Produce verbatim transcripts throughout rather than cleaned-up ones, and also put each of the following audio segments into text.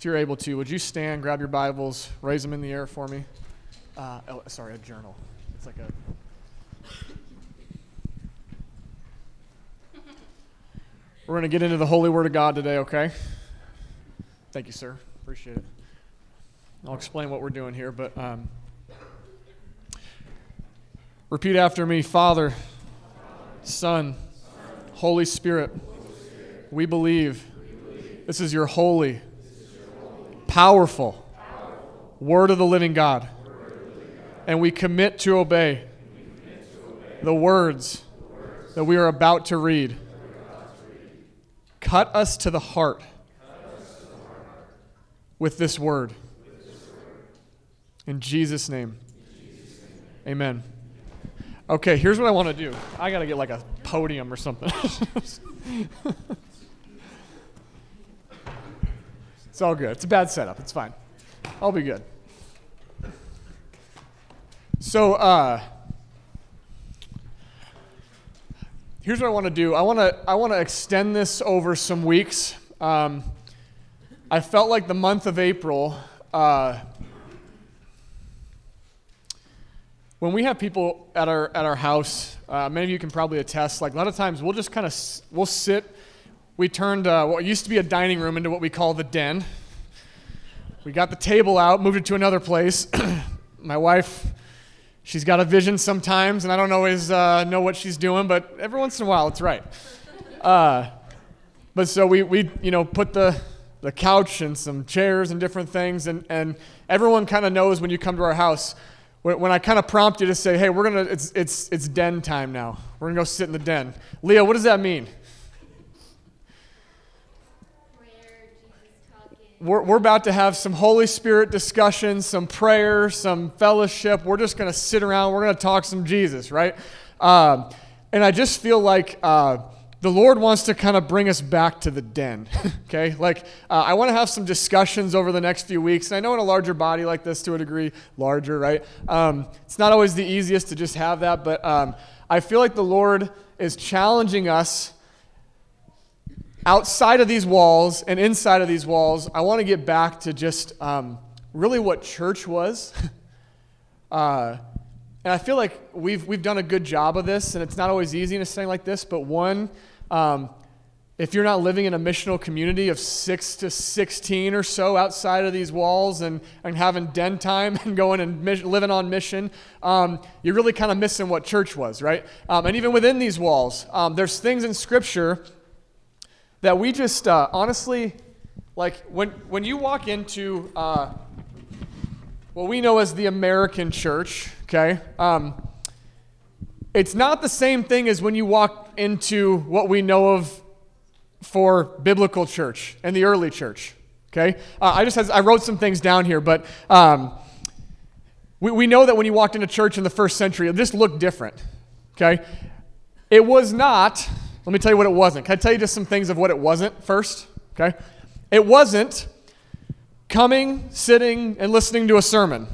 you're able to, would you stand, grab your Bibles, raise them in the air for me? Uh, oh, sorry, a journal. It's like a... We're going to get into the Holy Word of God today, okay? Thank you, sir. Appreciate it. I'll explain what we're doing here, but um, repeat after me. Father, Son, Holy Spirit, we believe this is your holy, powerful Word of the living God, and we commit to obey the words that we are about to read. Cut us to the heart with this word. In Jesus' name, amen. Okay, here's what I want to do. I got to get like a podium or something. It's all good. It's a bad setup. It's fine. I'll be good. So, uh, here's what I want to do. I want to I want to extend this over some weeks. Um, I felt like the month of April, uh, when we have people at our at our house, uh, many of you can probably attest. Like a lot of times, we'll just kind of we'll sit. We turned uh, what used to be a dining room into what we call the den. We got the table out, moved it to another place. My wife, she's got a vision sometimes, and I don't always uh, know what she's doing, but every once in a while, it's right. Uh, but so we, we, you know, put the, the couch and some chairs and different things, and, and everyone kind of knows when you come to our house, when, when I kind of prompt you to say, hey, we're gonna, it's it's it's den time now. We're gonna go sit in the den. Leah, what does that mean? We're, we're about to have some Holy Spirit discussion, some prayer, some fellowship. We're just going to sit around. We're going to talk some Jesus, right? Um, and I just feel like uh, the Lord wants to kind of bring us back to the den, okay? Like, uh, I want to have some discussions over the next few weeks. And I know in a larger body like this, to a degree, larger, right? Um, it's not always the easiest to just have that, but um, I feel like the Lord is challenging us outside of these walls and inside of these walls. I want to get back to just um, really what church was. uh, and I feel like we've we've done a good job of this, and it's not always easy in a setting like this, but one, um, if you're not living in a missional community of six to sixteen or so outside of these walls and, and having den time and going and mis- living on mission, um, you're really kind of missing what church was, right? Um, and even within these walls, um, there's things in Scripture that we just, uh, honestly, like when when you walk into uh, what we know as the American church, okay, um, it's not the same thing as when you walk into what we know of for biblical church and the early church, okay? Uh, I just has, I wrote some things down here, but um, we, we know that when you walked into church in the first century, it just looked different, okay? It was not... Let me tell you what it wasn't. Can I tell you just some things of what it wasn't first? Okay? It wasn't coming, sitting, and listening to a sermon.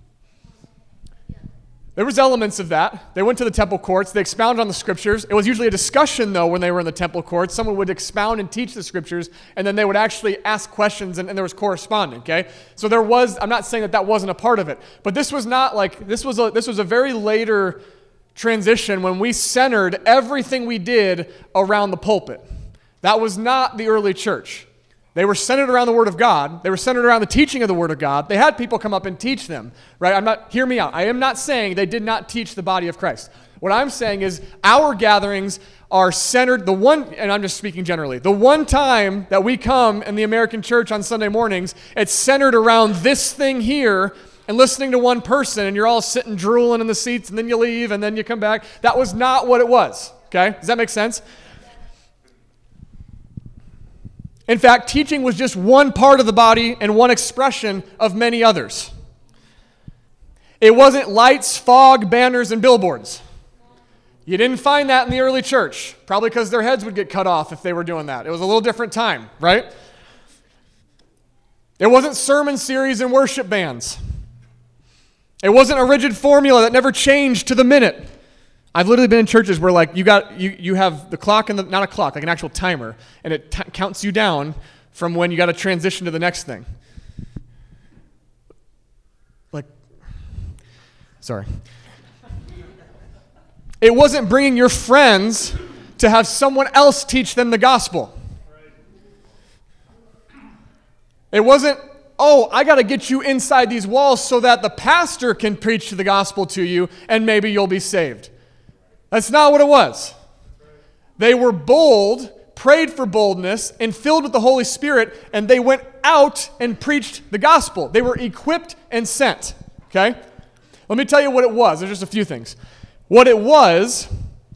There was elements of that. They went to the temple courts. They expounded on the scriptures. It was usually a discussion, though, when they were in the temple courts. Someone would expound and teach the scriptures, and then they would actually ask questions, and, and there was corresponding, okay? So there was, I'm not saying that that wasn't a part of it, but this was not like, this was a, this was a very later transition when we centered everything we did around the pulpit. That was not the early church. They were centered around the Word of God. They were centered around the teaching of the Word of God. They had people come up and teach them, right? I'm not, hear me out. I am not saying they did not teach the body of Christ. What I'm saying is our gatherings are centered, the one, and I'm just speaking generally, the one time that we come in the American church on Sunday mornings, it's centered around this thing here and listening to one person, and you're all sitting drooling in the seats, and then you leave, and then you come back. That was not what it was, okay? Does that make sense? In fact, teaching was just one part of the body and one expression of many others. It wasn't lights, fog, banners, and billboards. You didn't find that in the early church, probably because their heads would get cut off if they were doing that. It was a little different time, right? It wasn't sermon series and worship bands. It wasn't a rigid formula that never changed to the minute. I've literally been in churches where like you got you you have the clock and the not a clock, like an actual timer, and it t- counts you down from when you got to transition to the next thing. Sorry. It wasn't bringing your friends to have someone else teach them the gospel. It wasn't, oh, I got to get you inside these walls so that the pastor can preach the gospel to you and maybe you'll be saved. That's not what it was. They were bold, prayed for boldness, and filled with the Holy Spirit, and they went out and preached the gospel. They were equipped and sent, okay? Let me tell you what it was. There's just a few things. What it was,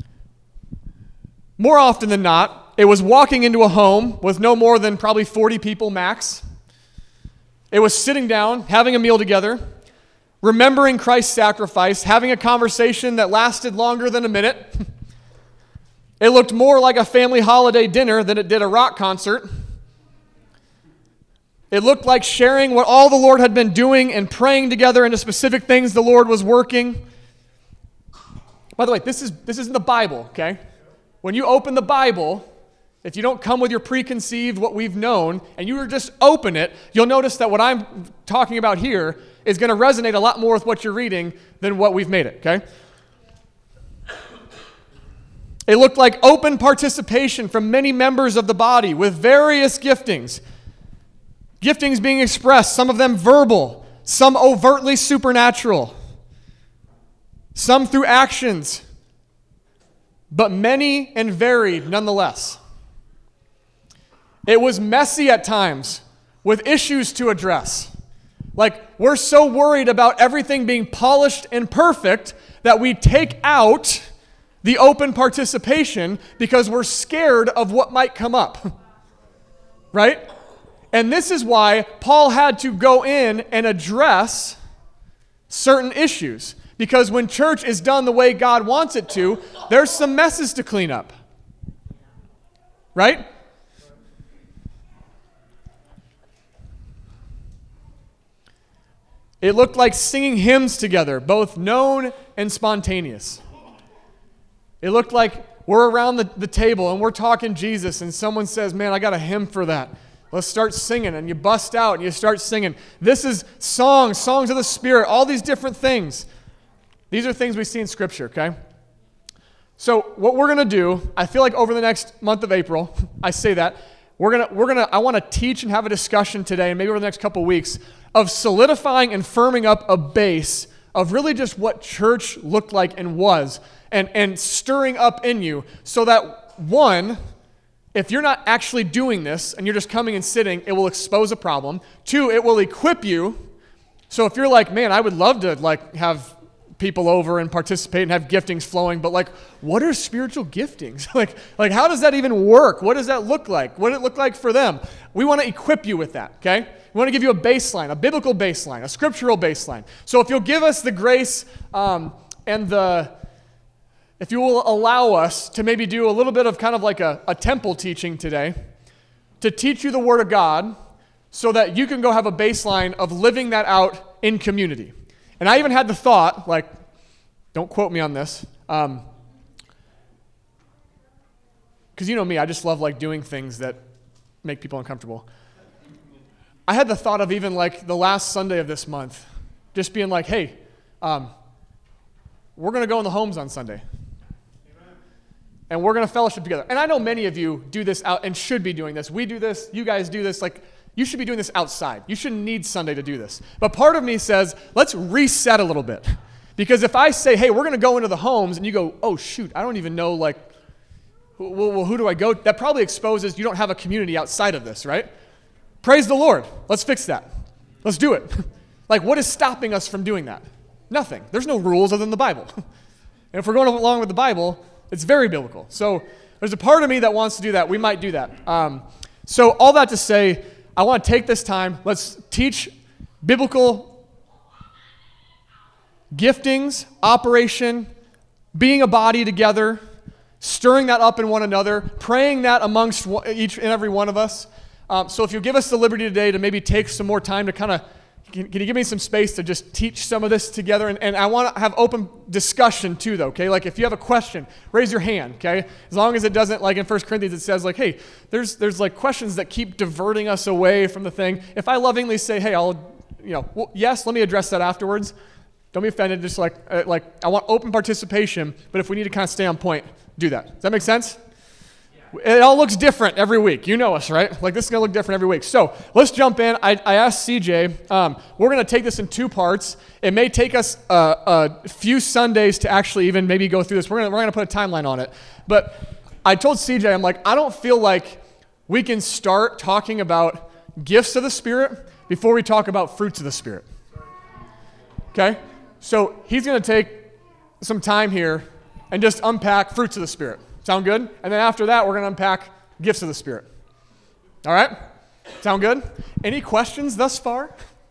more often than not, it was walking into a home with no more than probably forty people max. It was sitting down, having a meal together, remembering Christ's sacrifice, having a conversation that lasted longer than a minute. It looked more like a family holiday dinner than it did a rock concert. It looked like sharing what all the Lord had been doing and praying together into specific things the Lord was working. By the way, this is this isn't the Bible, okay? When you open the Bible, if you don't come with your preconceived what we've known, and you just open it, you'll notice that what I'm talking about here is going to resonate a lot more with what you're reading than what we've made it, okay? It looked like open participation from many members of the body with various giftings. Giftings being expressed, some of them verbal, some overtly supernatural, some through actions, but many and varied nonetheless. It was messy at times with issues to address. Like, we're so worried about everything being polished and perfect that we take out the open participation because we're scared of what might come up, right? And this is why Paul had to go in and address certain issues, because when church is done the way God wants it to, there's some messes to clean up, right? It looked like singing hymns together, both known and spontaneous. It looked like we're around the, the table and we're talking Jesus and someone says, man, I got a hymn for that. Let's start singing. And you bust out and you start singing. This is songs, songs of the Spirit, all these different things. These are things we see in Scripture, okay? So what we're going to do, I feel like over the next month of April, I say that, we're going to, we're going to, I want to teach and have a discussion today and maybe over the next couple of weeks of solidifying and firming up a base of really just what church looked like and was. And, and stirring up in you so that, one, if you're not actually doing this and you're just coming and sitting, it will expose a problem. Two, it will equip you. So if you're like, man, I would love to like have people over and participate and have giftings flowing, but like, what are spiritual giftings? like, like, how does that even work? What does that look like? What does it look like for them? We want to equip you with that, okay? We want to give you a baseline, a biblical baseline, a scriptural baseline. So if you'll give us the grace um, and the... If you will allow us to maybe do a little bit of kind of like a, a temple teaching today, to teach you the Word of God so that you can go have a baseline of living that out in community. And I even had the thought, like, don't quote me on this, um, because you know me, I just love like doing things that make people uncomfortable. I had the thought of even like the last Sunday of this month, just being like, hey, um, we're going to go in the homes on Sunday. And we're going to fellowship together. And I know many of you do this out and should be doing this. We do this. You guys do this. Like, you should be doing this outside. You shouldn't need Sunday to do this. But part of me says, let's reset a little bit. Because if I say, hey, we're going to go into the homes, and you go, oh, shoot, I don't even know, like, well, well, who do I go? That probably exposes you don't have a community outside of this, right? Praise the Lord. Let's fix that. Let's do it. Like, what is stopping us from doing that? Nothing. There's no rules other than the Bible. And if we're going along with the Bible, it's very biblical. So there's a part of me that wants to do that. We might do that. Um, so all that to say, I want to take this time. Let's teach biblical giftings, operation, being a body together, stirring that up in one another, praying that amongst each and every one of us. Um, so if you'll give us the liberty today to maybe take some more time to kind of Can, can you give me some space to just teach some of this together? And, and I want to have open discussion too, though, okay? Like if you have a question, raise your hand, okay? As long as it doesn't, like in First Corinthians, it says like, hey, there's there's like questions that keep diverting us away from the thing. If I lovingly say, hey, I'll, you know, well, yes, let me address that afterwards, Don't be offended. Just like, uh, like I want open participation, but if we need to kind of stay on point, do that. Does that make sense? It all looks different every week. You know us, right? Like this is going to look different every week. So let's jump in. I, I asked C J, um, we're going to take this in two parts. It may take us uh, a few Sundays to actually even maybe go through this. We're going we're going to put a timeline on it. But I told C J, I'm like, I don't feel like we can start talking about gifts of the Spirit before we talk about fruits of the Spirit. Okay? So he's going to take some time here and just unpack fruits of the Spirit. Sound good? And then after that, we're going to unpack gifts of the Spirit. All right? Sound good? Any questions thus far?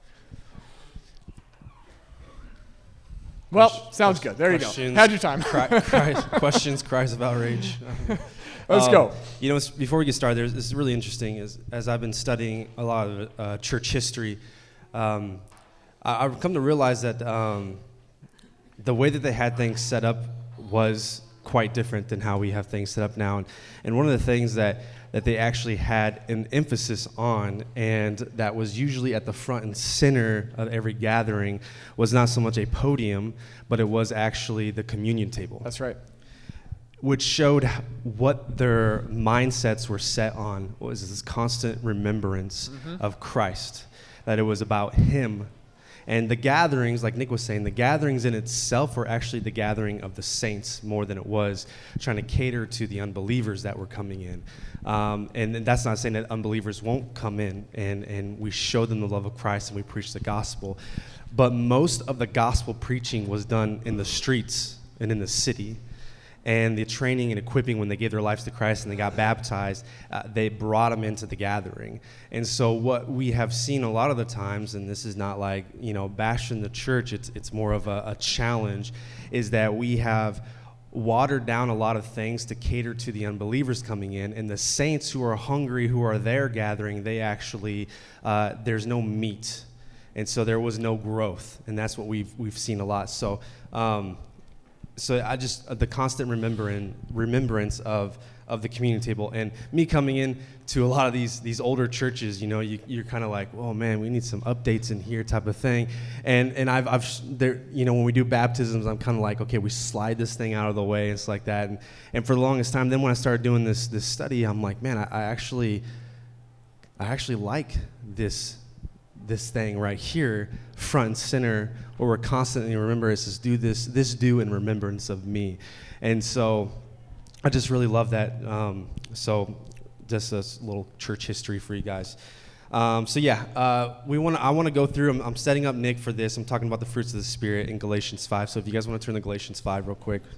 Well, Question, sounds good. There you go. Had your time. cry, cries, questions, cries of outrage. Let's um, go. You know, before we get started, there's, this is really interesting. Is, as I've been studying a lot of uh, church history, um, I, I've come to realize that um, the way that they had things set up was quite different than how we have things set up now. And, and one of the things that, that they actually had an emphasis on, and that was usually at the front and center of every gathering, was not so much a podium, but it was actually the communion table. That's right. Which showed what their mindsets were set on, was this constant remembrance mm-hmm. of Christ, that it was about Him. And the gatherings, like Nick was saying, the gatherings in itself were actually the gathering of the saints more than it was trying to cater to the unbelievers that were coming in. Um, and, and that's not saying that unbelievers won't come in, and, and we show them the love of Christ and we preach the gospel. But most of the gospel preaching was done in the streets and in the city. And the training and equipping when they gave their lives to Christ and they got baptized, uh, they brought them into the gathering. And so what we have seen a lot of the times, and this is not like, you know, bashing the church, it's it's more of a, a challenge, is that we have watered down a lot of things to cater to the unbelievers coming in, and the saints who are hungry, who are there gathering, they actually, uh, there's no meat. And so there was no growth, and that's what we've we've seen a lot. So, um, So I just, uh, the constant remembering, remembrance of, of the communion table, and me coming in to a lot of these these older churches, you know, you, you're kind of like, oh man, we need some updates in here type of thing. And and I've, I've there, you know, when we do baptisms, I'm kind of like, okay, we slide this thing out of the way, and it's like that. And, and for the longest time, then when I started doing this this study, I'm like, man, I, I actually, I actually like this this thing right here, front and center, where we're constantly remember it says, do this, this do in remembrance of me. And so I just really love that. Um, so just a little church history for you guys. Um, so yeah, uh, we want. I want to go through, I'm, I'm setting up Nick for this. I'm talking about the fruits of the Spirit in Galatians five. So if you guys want to turn to Galatians five real quick.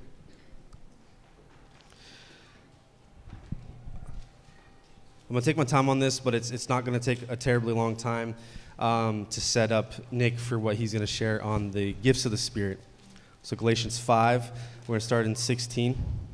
I'm going to take my time on this, but it's it's not going to take a terribly long time. Um, to set up Nick for what he's going to share on the gifts of the Spirit. So Galatians five, we're going to start in sixteen.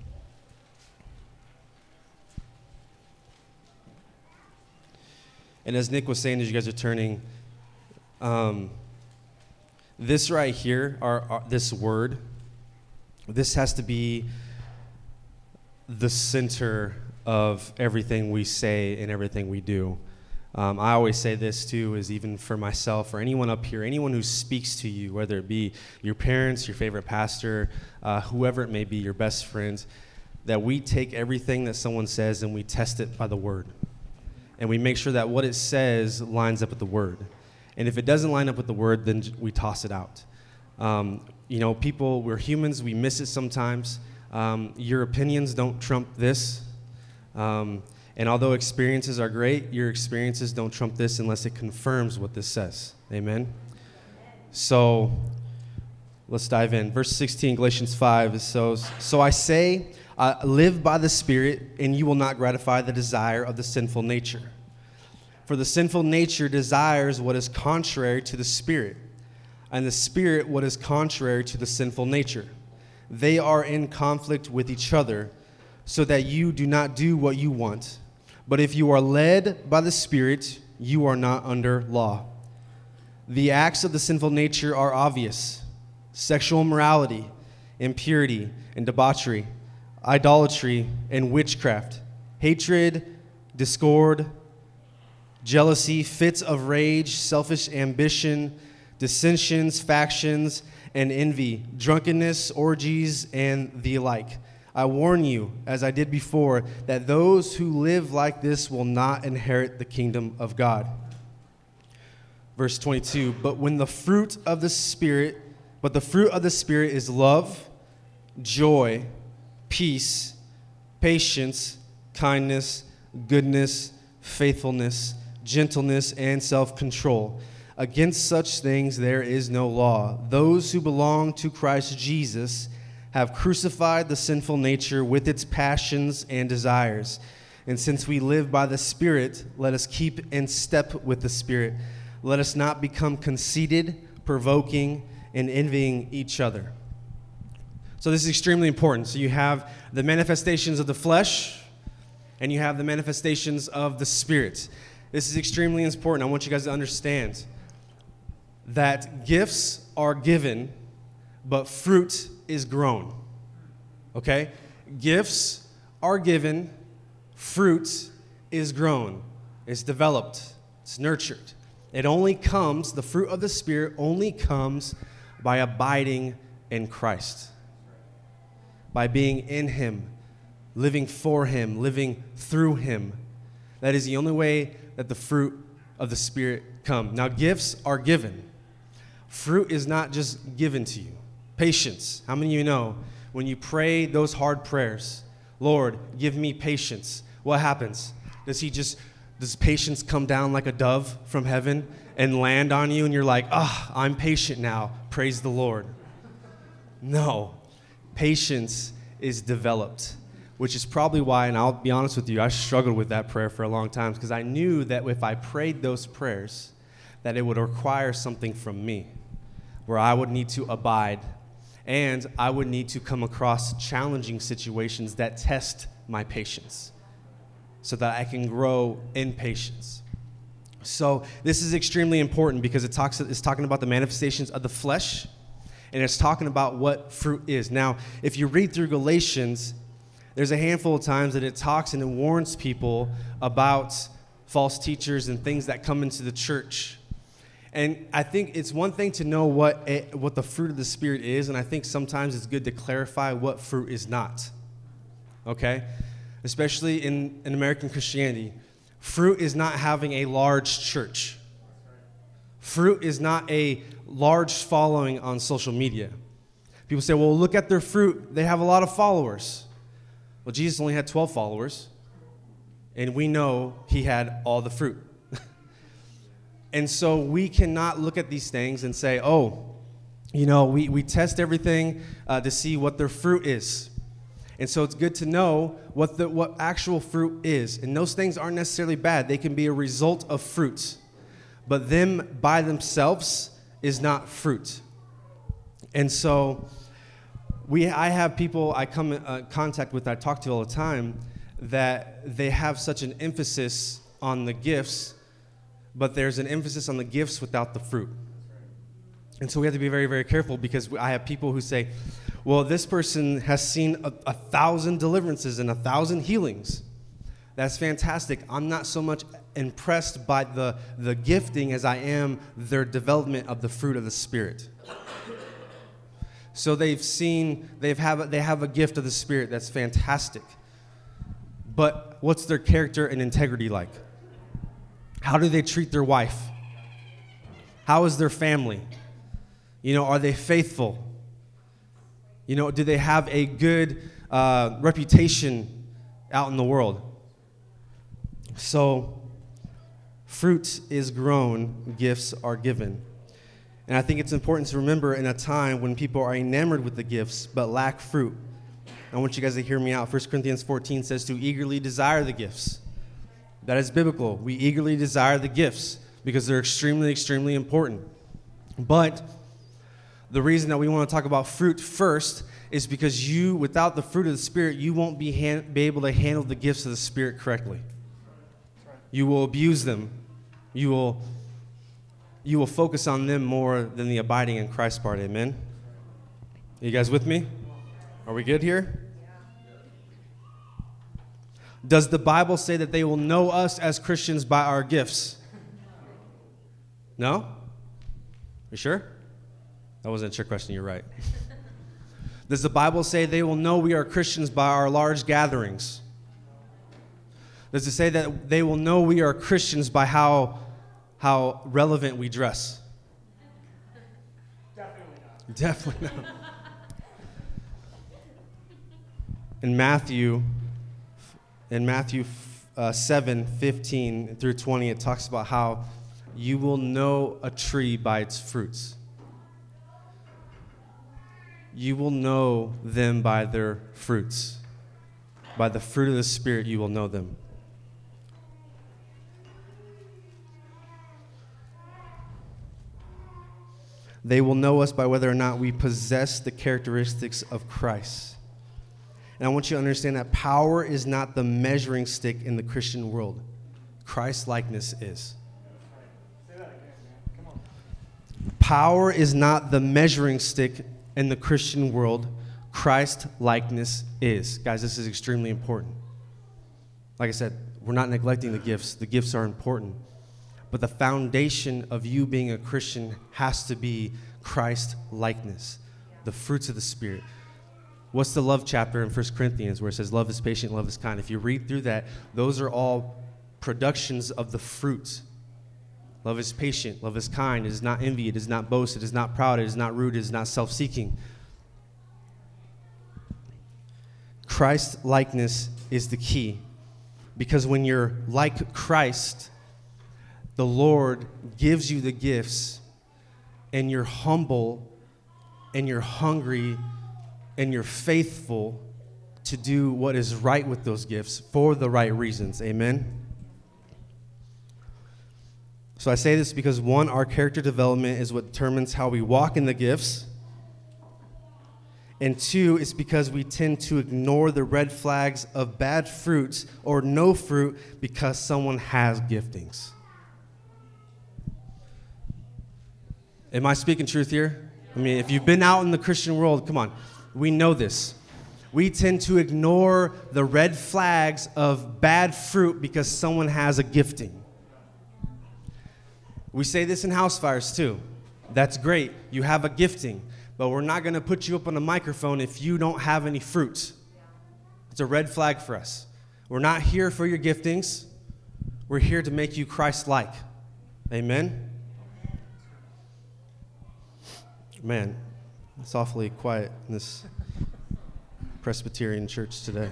And as Nick was saying, as you guys are turning, um, this right here, our, our, this word, this has to be the center of everything we say and everything we do. Um, I always say this too, is even for myself or anyone up here, anyone who speaks to you, whether it be your parents, your favorite pastor, uh, whoever it may be, your best friends, that we take everything that someone says and we test it by the word. And we make sure that what it says lines up with the word. And if it doesn't line up with the word, then we toss it out. Um, you know, people, we're humans, we miss it sometimes. Um, your opinions don't trump this. Um, And although experiences are great, your experiences don't trump this unless it confirms what this says. Amen? So let's dive in. Verse sixteen, Galatians five, so, so I say, uh, live by the Spirit, and you will not gratify the desire of the sinful nature. For the sinful nature desires what is contrary to the Spirit, and the Spirit what is contrary to the sinful nature. They are in conflict with each other, so that you do not do what you want. But if you are led by the Spirit, you are not under law. The acts of the sinful nature are obvious: sexual immorality, impurity and debauchery, idolatry and witchcraft, hatred, discord, jealousy, fits of rage, selfish ambition, dissensions, factions, and envy, drunkenness, orgies, and the like. I warn you, as I did before, that those who live like this will not inherit the kingdom of God. Verse twenty-two, but when the fruit of the Spirit, but the fruit of the Spirit is love, joy, peace, patience, kindness, goodness, faithfulness, gentleness, and self-control. Against such things there is no law. Those who belong to Christ Jesus have crucified the sinful nature with its passions and desires. And since we live by the Spirit, let us keep in step with the Spirit. Let us not become conceited, provoking, and envying each other. So this is extremely important. So you have the manifestations of the flesh, and you have the manifestations of the Spirit. This is extremely important. I want you guys to understand that gifts are given, but fruit is grown. Okay? Gifts are given, fruit is grown. It's developed, it's nurtured. It only comes, the fruit of the Spirit only comes by abiding in Christ, by being in Him, living for Him, living through Him. That is the only way that the fruit of the Spirit come. Now, gifts are given. Fruit is not just given to you. Patience. How many of you know when you pray those hard prayers, Lord, give me patience, what happens? Does He just, does patience come down like a dove from heaven and land on you and you're like, ah, oh, I'm patient now, praise the Lord? No. Patience is developed, which is probably why, and I'll be honest with you, I struggled with that prayer for a long time because I knew that if I prayed those prayers, that it would require something from me, where I would need to abide, and I would need to come across challenging situations that test my patience so that I can grow in patience. So this is extremely important because it talks, it's talking about the manifestations of the flesh, and it's talking about what fruit is. Now, if you read through Galatians, there's a handful of times that it talks and it warns people about false teachers and things that come into the church. And I think it's one thing to know what it, what the fruit of the Spirit is, and I think sometimes it's good to clarify what fruit is not, okay? Especially in, in American Christianity. Fruit is not having a large church. Fruit is not a large following on social media. People say, well, look at their fruit. They have a lot of followers. Well, Jesus only had twelve followers, and we know He had all the fruit. And so we cannot look at these things and say, oh, you know, we, we test everything uh, to see what their fruit is. And so it's good to know what the what actual fruit is. And those things aren't necessarily bad. They can be a result of fruits. But them by themselves is not fruit. And so we, I have people I come in uh, contact with, I talk to all the time, that they have such an emphasis on the gifts, but there's an emphasis on the gifts without the fruit. And so we have to be very, very careful because I have people who say, well, this person has seen a, a thousand deliverances and a thousand healings. That's fantastic. I'm not so much impressed by the, the gifting as I am their development of the fruit of the Spirit. So they've seen, they've have, they have a gift of the Spirit that's fantastic. But what's their character and integrity like? How do they treat their wife? How is their family? You know, are they faithful? You know, do they have a good uh, reputation out in the world? So, fruit is grown, gifts are given. And I think it's important to remember in a time when people are enamored with the gifts but lack fruit. I want you guys to hear me out. First Corinthians fourteen says to eagerly desire the gifts. That is biblical. We eagerly desire the gifts because they're extremely, extremely important. But the reason that we want to talk about fruit first is because you, without the fruit of the Spirit, you won't be, han- be able to handle the gifts of the Spirit correctly. You will abuse them. You will, you will focus on them more than the abiding in Christ part. Amen? Are you guys with me? Are we good here? Does the Bible say that they will know us as Christians by our gifts? No? You sure? That wasn't a trick question. You're right. Does the Bible say they will know we are Christians by our large gatherings? Does it say that they will know we are Christians by how, how relevant we dress? Definitely not. Definitely not. In Matthew, in Matthew uh, seven, fifteen through twenty, it talks about how you will know a tree by its fruits. You will know them by their fruits. By the fruit of the Spirit, you will know them. They will know us by whether or not we possess the characteristics of Christ. And I want you to understand that power is not the measuring stick in the Christian world. Christ-likeness is. Say that again, man. Come on. Power is not the measuring stick in the Christian world. Christ-likeness is. Guys, this is extremely important. Like I said, we're not neglecting the gifts. The gifts are important. But the foundation of you being a Christian has to be Christ-likeness, the fruits of the Spirit. What's the love chapter in First Corinthians where it says love is patient, love is kind? If you read through that, those are all productions of the fruits. Love is patient, love is kind, it is not envy, it is not boast, it is not proud, it is not rude, it is not self-seeking. Christ-likeness is the key, because when you're like Christ, the Lord gives you the gifts, and you're humble, and you're hungry, and you're faithful to do what is right with those gifts for the right reasons. Amen? So I say this because, one, our character development is what determines how we walk in the gifts. And two, it's because we tend to ignore the red flags of bad fruits or no fruit because someone has giftings. Am I speaking truth here? I mean, if you've been out in the Christian world, come on, we know this. We tend to ignore the red flags of bad fruit because someone has a gifting. We say this in house fires too. That's great. You have a gifting, but we're not going to put you up on a microphone if you don't have any fruit. It's a red flag for us. We're not here for your giftings. We're here to make you Christ-like. Amen? Man, it's awfully quiet in this Presbyterian church today.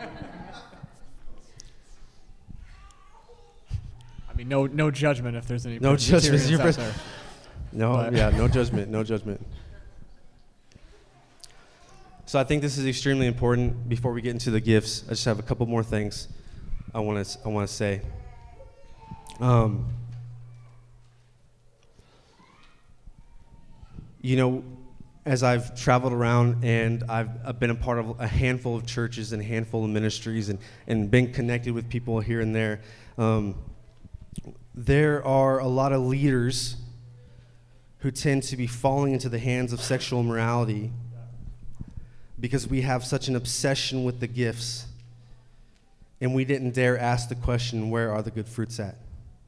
I mean, no, no judgment if there's any. No judgment. Presbyterians out Pres- there. no, But- yeah, no judgment, no judgment. So I think this is extremely important. Before we get into the gifts, I just have a couple more things I want to I want to say. Um, you know, as I've traveled around and I've, I've been a part of a handful of churches and a handful of ministries and, and been connected with people here and there, um, there are a lot of leaders who tend to be falling into the hands of sexual immorality because we have such an obsession with the gifts and we didn't dare ask the question, where are the good fruits at?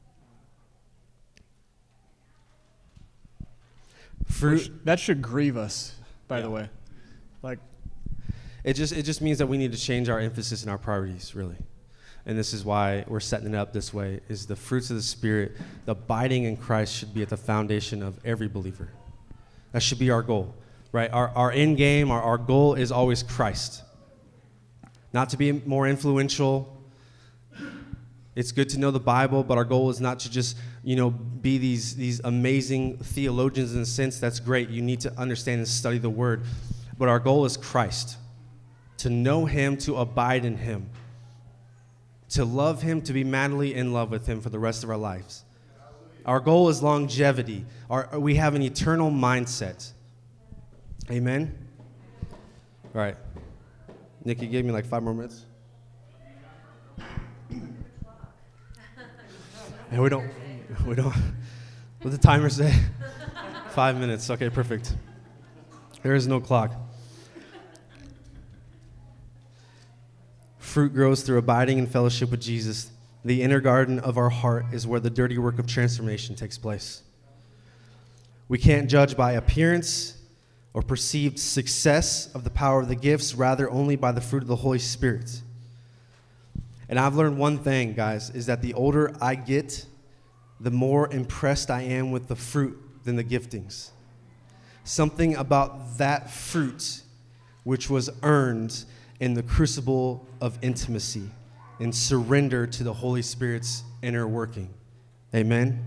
Fruit. That should grieve us, by Yeah. the way. Like, It just it just means that we need to change our emphasis and our priorities, really. And this is why we're setting it up this way, is the fruits of the Spirit, the abiding in Christ should be at the foundation of every believer. That should be our goal, right? Our, our end game, our, our goal is always Christ. Not to be more influential. It's good to know the Bible, but our goal is not to just, you know, be these, these amazing theologians in a sense. That's great. You need to understand and study the Word. But our goal is Christ. To know Him, to abide in Him. To love Him, to be madly in love with Him for the rest of our lives. Our goal is longevity. Our, we have an eternal mindset. Amen? All right. Nick, you gave me like five more minutes. And we don't, we don't, what's the timer say? Five minutes. Okay, perfect. There is no clock. Fruit grows through abiding in fellowship with Jesus. The inner garden of our heart is where the dirty work of transformation takes place. We can't judge by appearance or perceived success of the power of the gifts, rather only by the fruit of the Holy Spirit. And I've learned one thing, guys, is that the older I get, the more impressed I am with the fruit than the giftings. Something about that fruit which was earned in the crucible of intimacy and surrender to the Holy Spirit's inner working. Amen?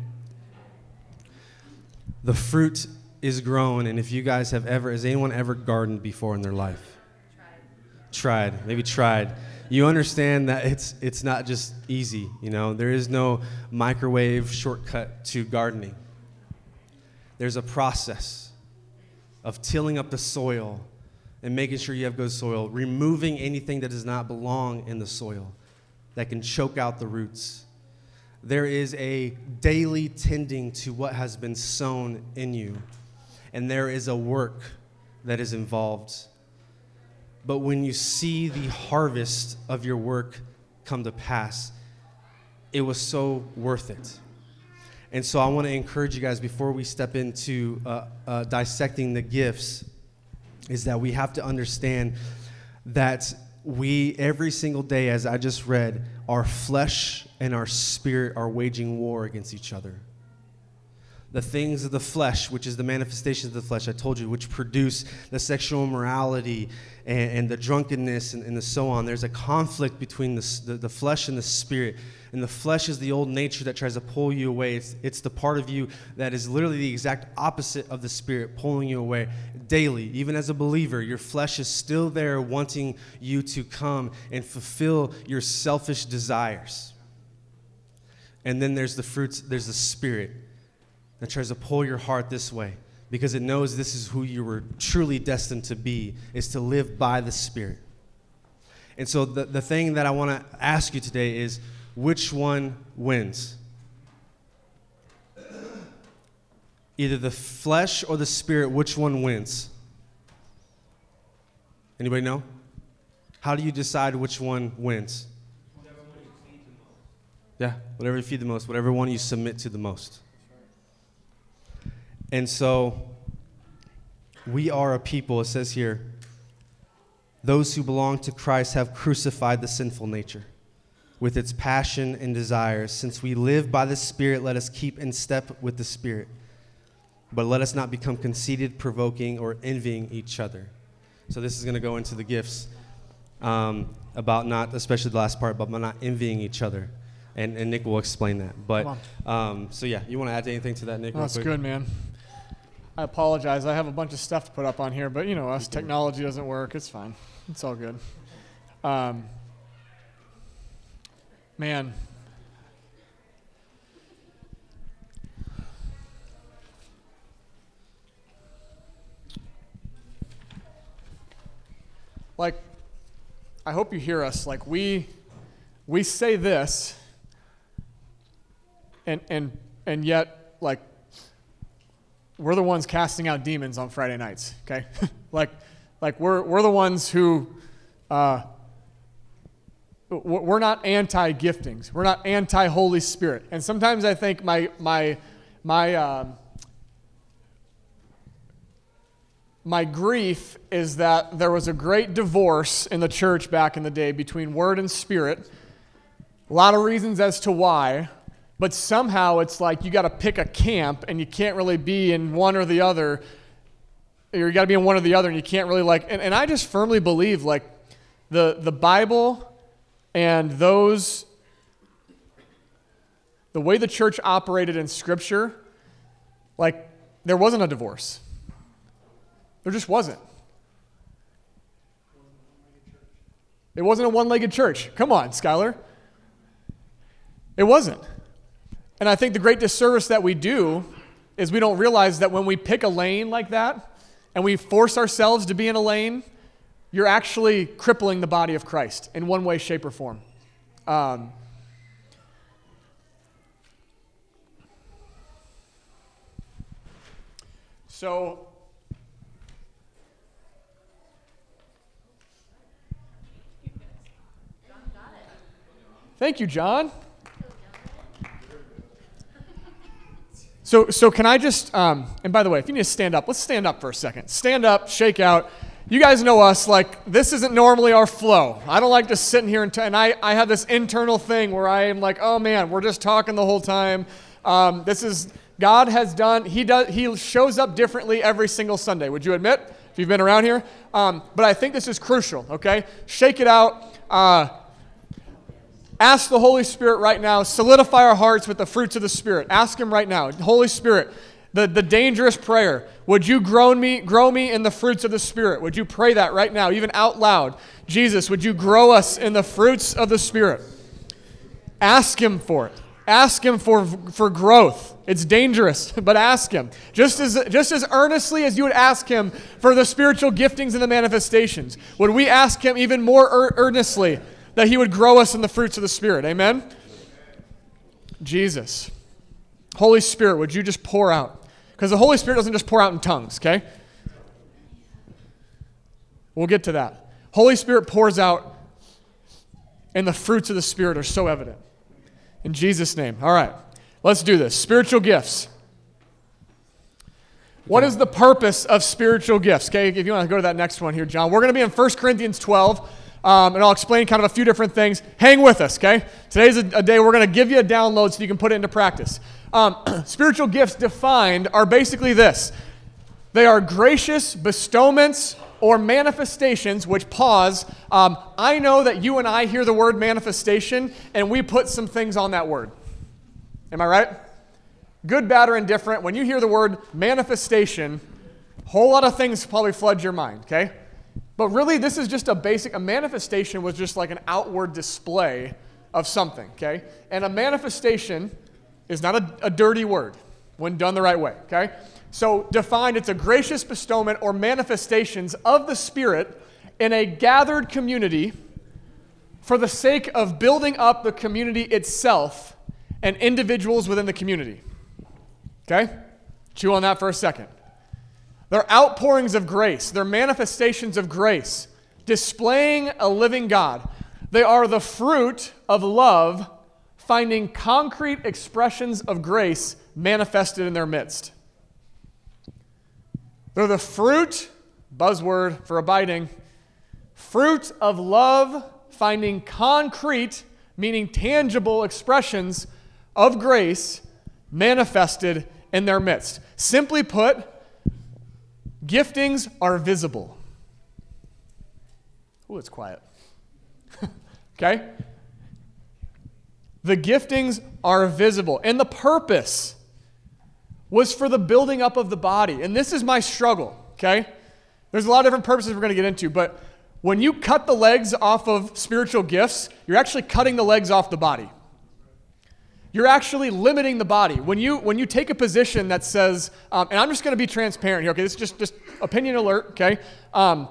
The fruit is grown, and if you guys have ever, has anyone ever gardened before in their life? Tried. Tried, maybe tried. You understand that it's it's not just easy, you know. There is no microwave shortcut to gardening. There's a process of tilling up the soil and making sure you have good soil, removing anything that does not belong in the soil that can choke out the roots. There is a daily tending to what has been sown in you, and there is a work that is involved. But when you see the harvest of your work come to pass, it was so worth it. And so I want to encourage you guys, before we step into uh, uh, dissecting the gifts, is that we have to understand that we, every single day, as I just read, our flesh and our spirit are waging war against each other. The things of the flesh, which is the manifestations of the flesh, I told you, which produce the sexual immorality and, and the drunkenness and, and the so on. There's a conflict between the, the, the flesh and the spirit. And the flesh is the old nature that tries to pull you away. It's, it's the part of you that is literally the exact opposite of the spirit, pulling you away daily. Even as a believer, your flesh is still there wanting you to come and fulfill your selfish desires. And then there's the fruits, there's the spirit that tries to pull your heart this way, because it knows this is who you were truly destined to be, is to live by the Spirit. And so the, the thing that I want to ask you today is, which one wins? Either the flesh or the Spirit, which one wins? Anybody know? How do you decide which one wins? Yeah, whatever you feed the most, whatever one you submit to the most. And so we are a people, it says here, those who belong to Christ have crucified the sinful nature with its passion and desires. Since we live by the Spirit, let us keep in step with the Spirit. But let us not become conceited, provoking, or envying each other. So this is going to go into the gifts um, about not, especially the last part, about not envying each other. And, and Nick will explain that. But um, so yeah, you want to add anything to that, Nick? Oh, that's good, man. I apologize. I have a bunch of stuff to put up on here, but you know us, technology doesn't work. It's fine. It's all good. Um, man. Like, I hope you hear us. Like, we we say this, and and and yet, like, we're the ones casting out demons on Friday nights, okay? like, like we're we're the ones who, uh, we're not anti-giftings. We're not anti-Holy Spirit. And sometimes I think my my my um, my grief is that there was a great divorce in the church back in the day between Word and Spirit. A lot of reasons as to why. But somehow it's like you got to pick a camp, and you can't really be in one or the other. Or you got to be in one or the other, and you can't really like. And, and I just firmly believe like the the Bible and those, the way the church operated in Scripture, like there wasn't a divorce. There just wasn't. It wasn't a one-legged church. Come on, Skylar. It wasn't. And I think the great disservice that we do is we don't realize that when we pick a lane like that and we force ourselves to be in a lane, you're actually crippling the body of Christ in one way, shape, or form. Um, so, thank you, John. So, so can I just, um, and by the way, if you need to stand up, let's stand up for a second. Stand up, shake out. You guys know us, like, this isn't normally our flow. I don't like just sitting here and, t- and I, I have this internal thing where I am like, oh man, we're just talking the whole time. Um, this is, God has done, he does, he shows up differently every single Sunday. Would you admit, if you've been around here? Um, but I think this is crucial, okay? Shake it out. Uh, ask the Holy Spirit right now, solidify our hearts with the fruits of the Spirit. Ask him right now. Holy Spirit, the, the dangerous prayer, would you grow me, grow me in the fruits of the Spirit? Would you pray that right now, even out loud? Jesus, would you grow us in the fruits of the Spirit? Ask him for it. Ask him for, for growth. It's dangerous, but ask him. Just as, just as earnestly as you would ask him for the spiritual giftings and the manifestations, would we ask him even more ear- earnestly that he would grow us in the fruits of the Spirit? Amen? Jesus. Holy Spirit, would you just pour out? Because the Holy Spirit doesn't just pour out in tongues, okay? We'll get to that. Holy Spirit pours out, and the fruits of the Spirit are so evident. In Jesus' name. All right, let's do this. Spiritual gifts. What is the purpose of spiritual gifts? Okay, if you want to go to that next one here, John. We're going to be in First Corinthians twelve, um, and I'll explain kind of a few different things. Hang with us, okay? Today's a, a day we're going to give you a download so you can put it into practice. Um, spiritual gifts defined are basically this. They are gracious bestowments or manifestations, which pause. Um, I know that you and I hear the word manifestation, and we put some things on that word. Am I right? Good, bad, or indifferent. When you hear the word manifestation, a whole lot of things probably flood your mind, okay? But really, this is just a basic, a manifestation was just like an outward display of something, okay? And a manifestation is not a, a dirty word when done the right way, okay? So defined, it's a gracious bestowment or manifestations of the Spirit in a gathered community for the sake of building up the community itself and individuals within the community. Okay? Chew on that for a second. They're outpourings of grace. They're manifestations of grace, displaying a living God. They are the fruit of love, finding concrete expressions of grace manifested in their midst. They're the fruit, buzzword for abiding, fruit of love, finding concrete, meaning tangible expressions of grace manifested in their midst. Simply put, giftings are visible. Oh, it's quiet. Okay? The giftings are visible. And the purpose was for the building up of the body. And this is my struggle, okay? There's a lot of different purposes we're going to get into, but when you cut the legs off of spiritual gifts, you're actually cutting the legs off the body. You're actually limiting the body. When you when you take a position that says, um, and I'm just going to be transparent here, okay? This is just, just opinion alert, okay? Um,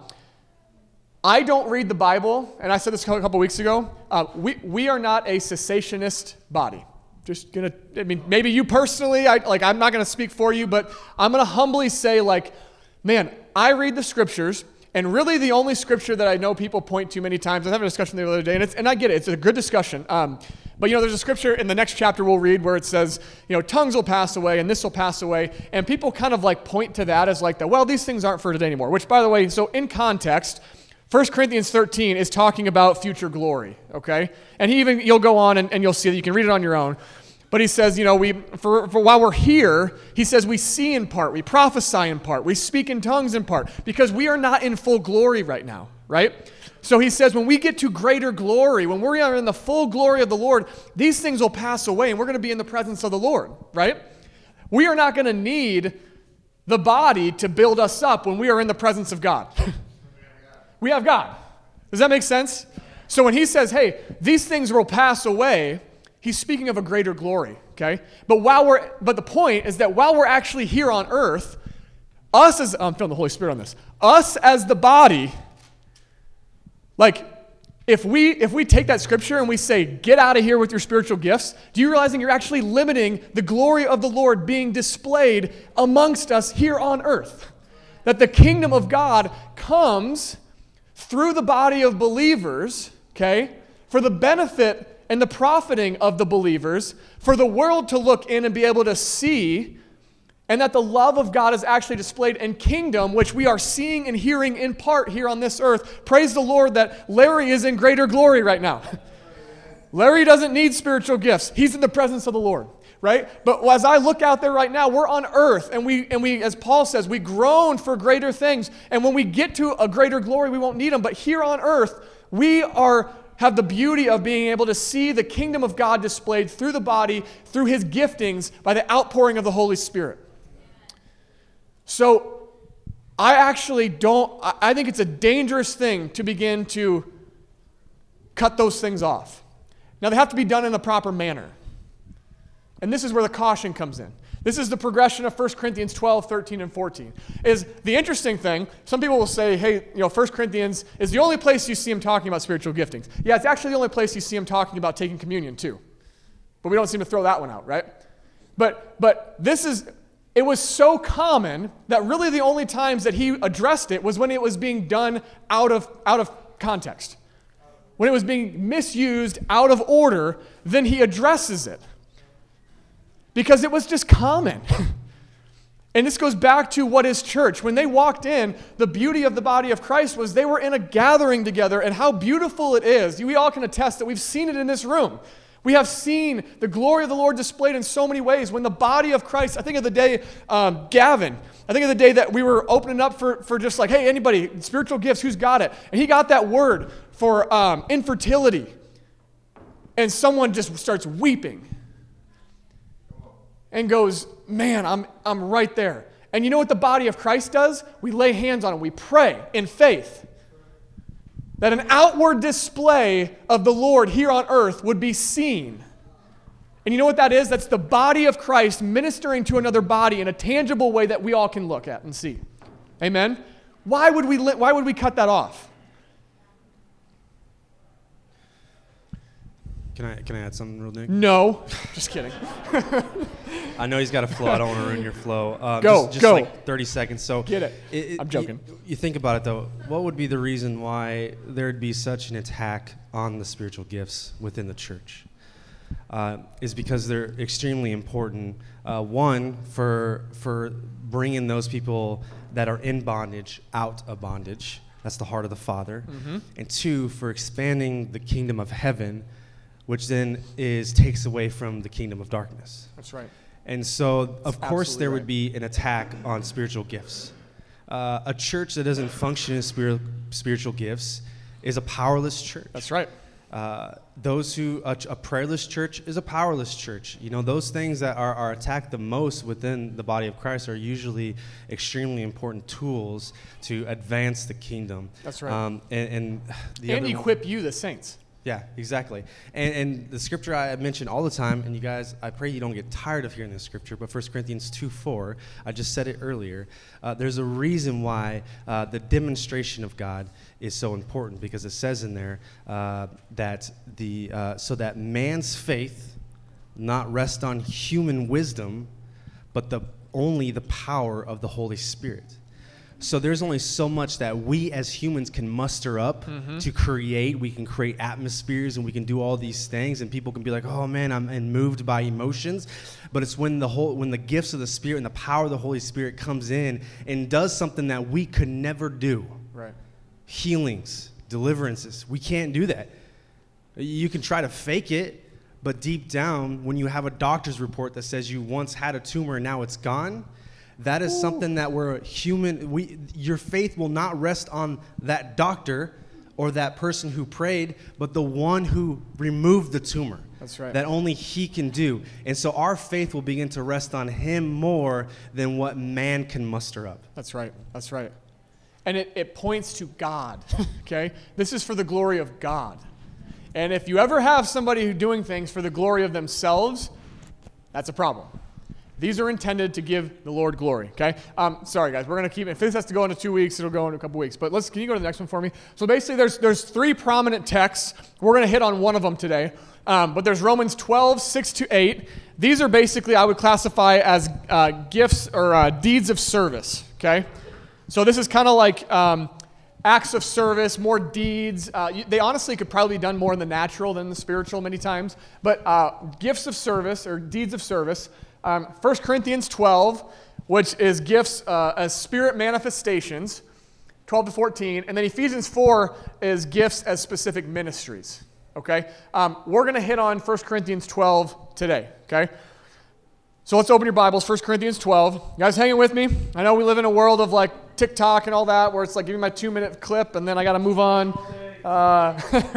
I don't read the Bible, and I said this a couple weeks ago. Uh, we, we are not a cessationist body. Just gonna, I mean, maybe you personally, I, like, I'm not gonna speak for you, but I'm gonna humbly say, like, man, I read the scriptures, and really the only scripture that I know people point to many times, I was having a discussion the other day, and it's, and I get it, it's a good discussion. Um, but you know, there's a scripture in the next chapter we'll read where it says, you know, tongues will pass away, and this will pass away, and people kind of like point to that as like the, well, these things aren't for today anymore. Which, by the way, so in context, First Corinthians thirteen is talking about future glory, okay? And he even, you'll go on and, and you'll see that. You can read it on your own. But he says, you know, we for, for while we're here, he says we see in part, we prophesy in part, we speak in tongues in part, because we are not in full glory right now, right? So he says when we get to greater glory, when we are in the full glory of the Lord, these things will pass away and we're going to be in the presence of the Lord, right? We are not going to need the body to build us up when we are in the presence of God. We have God. Does that make sense? So when he says, hey, these things will pass away, he's speaking of a greater glory, okay? But while we're, but the point is that while we're actually here on earth, us as, I'm feeling the Holy Spirit on this, us as the body, like, if we if we take that scripture and we say, get out of here with your spiritual gifts, do you realize that you're actually limiting the glory of the Lord being displayed amongst us here on earth? That the kingdom of God comes through the body of believers, okay, for the benefit and the profiting of the believers, for the world to look in and be able to see And that the love of God is actually displayed in kingdom, which we are seeing and hearing in part here on this earth. Praise the Lord that Larry is in greater glory right now. Larry doesn't need spiritual gifts. He's in the presence of the Lord, right? But as I look out there right now, we're on earth, and we, and we, as Paul says, we groan for greater things. And when we get to a greater glory, we won't need them. But here on earth, we are have the beauty of being able to see the kingdom of God displayed through the body, through his giftings, by the outpouring of the Holy Spirit. So I actually don't, I think it's a dangerous thing to begin to cut those things off. Now, they have to be done in the proper manner. And this is where the caution comes in. This is the progression of First Corinthians twelve, thirteen, and fourteen. Is the interesting thing, some people will say, hey, you know, First Corinthians is the only place you see him talking about spiritual giftings. Yeah, it's actually the only place you see him talking about taking communion too. But we don't seem to throw that one out, right? But but this is, it was so common that really the only times that he addressed it was when it was being done out of out of context. When it was being misused out of order, then he addresses it. Because it was just common. And this goes back to what is church. When they walked in, the beauty of the body of Christ was they were in a gathering together, and how beautiful it is. We all can attest that we've seen it in this room. We have seen the glory of the Lord displayed in so many ways. When the body of Christ, I think of the day, um, Gavin, I think of the day that we were opening up for, for just like, hey, anybody, spiritual gifts, who's got it? And he got that word for um, infertility. And someone just starts weeping. And goes, man, I'm I'm right there. And you know what the body of Christ does? We lay hands on it. We pray in faith that an outward display of the Lord here on earth would be seen. And you know what that is? That's the body of Christ ministering to another body in a tangible way that we all can look at and see. Amen? Why would we, why would we cut that off? Can I can I add something real quick? No. Just kidding. I know he's got a flow. I don't want to ruin your flow. Uh, go, just, just go. like thirty seconds. So Get it. it, it I'm joking. You, you think about it, though. What would be the reason why there'd be such an attack on the spiritual gifts within the church? Uh, is because they're extremely important. Uh, one, for for bringing those people that are in bondage out of bondage. That's the heart of the Father. Mm-hmm. And two, for expanding the kingdom of heaven, which then is takes away from the kingdom of darkness. That's right. And so, of That's course, there right. would be an attack on spiritual gifts. Uh, a church that doesn't function in spirit, spiritual gifts is a powerless church. That's right. Uh, those who, a, a prayerless church is a powerless church. You know, those things that are, are attacked the most within the body of Christ are usually extremely important tools to advance the kingdom. That's right. Um, and and, the And other equip you, the saints. Yeah, exactly. And, and the scripture I mention all the time, and you guys, I pray you don't get tired of hearing this scripture, but First Corinthians two four, I just said it earlier. Uh, there's a reason why uh, the demonstration of God is so important, because it says in there uh, that the uh, so that man's faith not rest on human wisdom, but the only the power of the Holy Spirit. So there's only so much that we as humans can muster up mm-hmm. to create. We can create atmospheres and we can do all these things, and people can be like, "Oh man, I'm and moved by emotions." But it's when the whole when the gifts of the Spirit and the power of the Holy Spirit comes in and does something that we could never do. Right. Healings, deliverances. We can't do that. You can try to fake it, but deep down, when you have a doctor's report that says you once had a tumor and now it's gone, that is Ooh. something that we're human. We, your faith will not rest on that doctor or that person who prayed, but the one who removed the tumor. That's right. That only he can do. And so our faith will begin to rest on him more than what man can muster up. That's right. That's right. And it, it points to God, okay? This is for the glory of God. And if you ever have somebody who's doing things for the glory of themselves, that's a problem. These are intended to give the Lord glory, okay? Um, sorry, guys. We're going to keep it. If this has to go into two weeks, it'll go into a couple weeks. But let's. Can you go to the next one for me? So basically, there's there's three prominent texts. We're going to hit on one of them today. Um, but there's Romans twelve, six to eight. These are basically, I would classify as uh, gifts or uh, deeds of service, okay? So this is kind of like um, acts of service, more deeds. Uh, you, they honestly could probably be done more in the natural than the spiritual many times. But uh, gifts of service or deeds of service. Um, First Corinthians twelve, which is gifts uh, as spirit manifestations, twelve to fourteen. And then Ephesians four is gifts as specific ministries. Okay? Um, we're going to hit on First Corinthians twelve today. Okay? So let's open your Bibles, First Corinthians twelve. You guys hanging with me? I know we live in a world of like TikTok and all that, where it's like, give me my two-minute clip, and then I got to move on. Uh,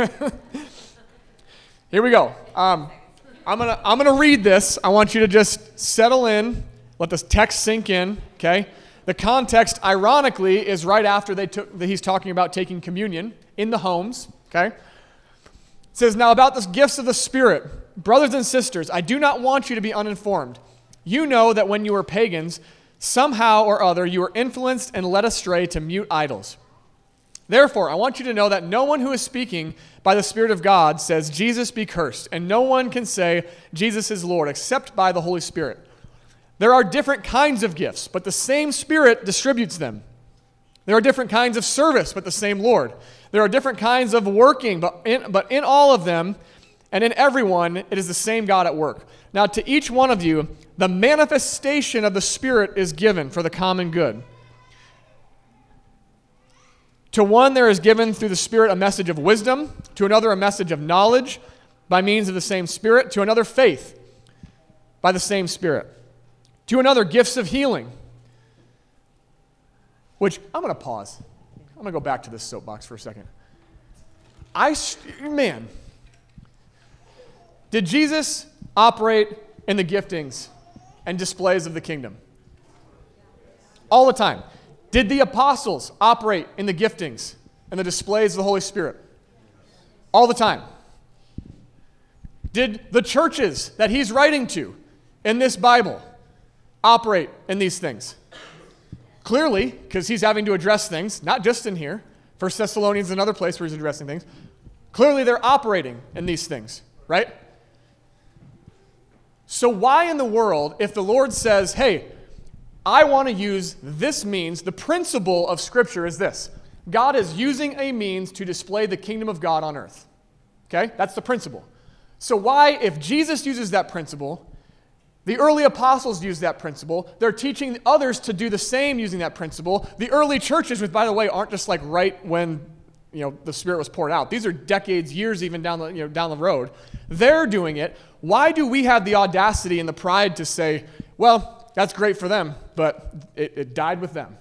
here we go. Um, I'm gonna I'm gonna read this. I want you to just settle in, let this text sink in. Okay. The context, ironically, is right after they took. He's talking about taking communion in the homes. Okay. It says, now about the gifts of the Spirit, brothers and sisters, I do not want you to be uninformed. You know that when you were pagans, somehow or other you were influenced and led astray to mute idols. Therefore, I want you to know that no one who is speaking by the Spirit of God says, Jesus be cursed, and no one can say, Jesus is Lord, except by the Holy Spirit. There are different kinds of gifts, but the same Spirit distributes them. There are different kinds of service, but the same Lord. There are different kinds of working, but in, but in all of them and in everyone, it is the same God at work. Now, to each one of you, the manifestation of the Spirit is given for the common good. To one there is given through the Spirit a message of wisdom, to another a message of knowledge by means of the same Spirit, to another faith by the same Spirit, to another gifts of healing, which I'm going to pause. I'm going to go back to this soapbox for a second. I, man, did Jesus operate in the giftings and displays of the kingdom? All the time. Did the apostles operate in the giftings and the displays of the Holy Spirit? All the time. Did the churches that he's writing to in this Bible operate in these things? Clearly, because he's having to address things, not just in here. First Thessalonians is another place where he's addressing things. Clearly, they're operating in these things, right? So why in the world, if the Lord says, hey, I want to use this means, the principle of Scripture is this. God is using a means to display the kingdom of God on earth. Okay? That's the principle. So why, if Jesus uses that principle, the early apostles used that principle, they're teaching others to do the same using that principle. The early churches, which, by the way, aren't just like right when, you know, the Spirit was poured out. These are decades, years even down the, you know, down the road. They're doing it. Why do we have the audacity and the pride to say, well, that's great for them, but it, it died with them?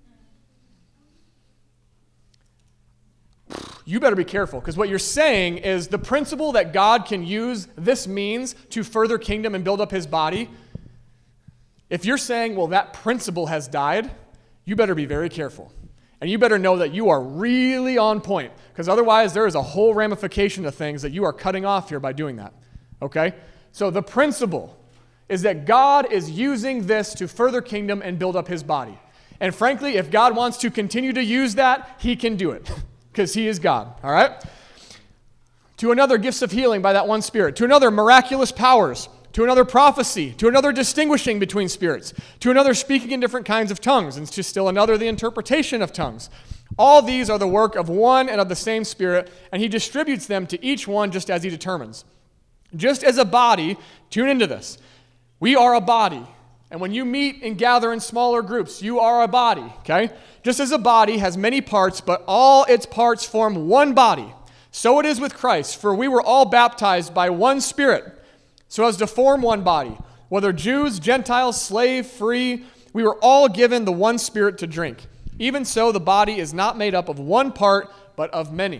You better be careful, because what you're saying is the principle that God can use this means to further kingdom and build up his body. If you're saying, well, that principle has died, you better be very careful. And you better know that you are really on point, because otherwise there is a whole ramification of things that you are cutting off here by doing that. Okay? So the principle is that God is using this to further kingdom and build up his body. And frankly, if God wants to continue to use that, he can do it, because he is God. All right? To another, gifts of healing by that one Spirit. To another, miraculous powers. To another, prophecy. To another, distinguishing between spirits. To another, speaking in different kinds of tongues. And to still another, the interpretation of tongues. All these are the work of one and of the same Spirit, and he distributes them to each one just as he determines. Just as a body, tune into this. We are a body. And when you meet and gather in smaller groups, you are a body, okay? Just as a body has many parts, but all its parts form one body, so it is with Christ. For we were all baptized by one Spirit, so as to form one body. Whether Jews, Gentiles, slave, free, we were all given the one Spirit to drink. Even so, the body is not made up of one part, but of many.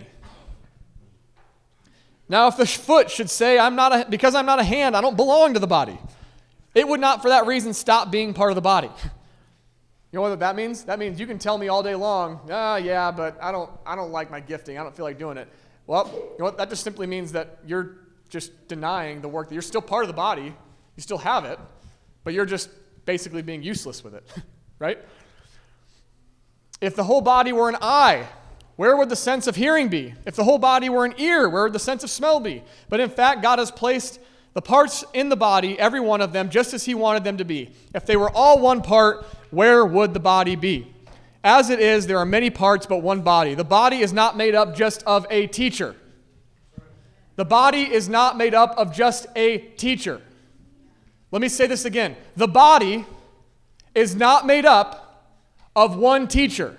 Now, if the foot should say, "I'm not a, because I'm not a hand, I don't belong to the body," it would not for that reason stop being part of the body. You know what that means? That means you can tell me all day long, ah, yeah, but I don't I don't like my gifting. I don't feel like doing it. Well, you know what? That just simply means that you're just denying the work that you're still part of the body. You still have it, but you're just basically being useless with it, right? If the whole body were an eye, where would the sense of hearing be? If the whole body were an ear, where would the sense of smell be? But in fact, God has placed the parts in the body, every one of them, just as he wanted them to be. If they were all one part, where would the body be? As it is, there are many parts, but one body. The body is not made up just of a teacher. The body is not made up of just a teacher. Let me say this again. The body is not made up of one teacher.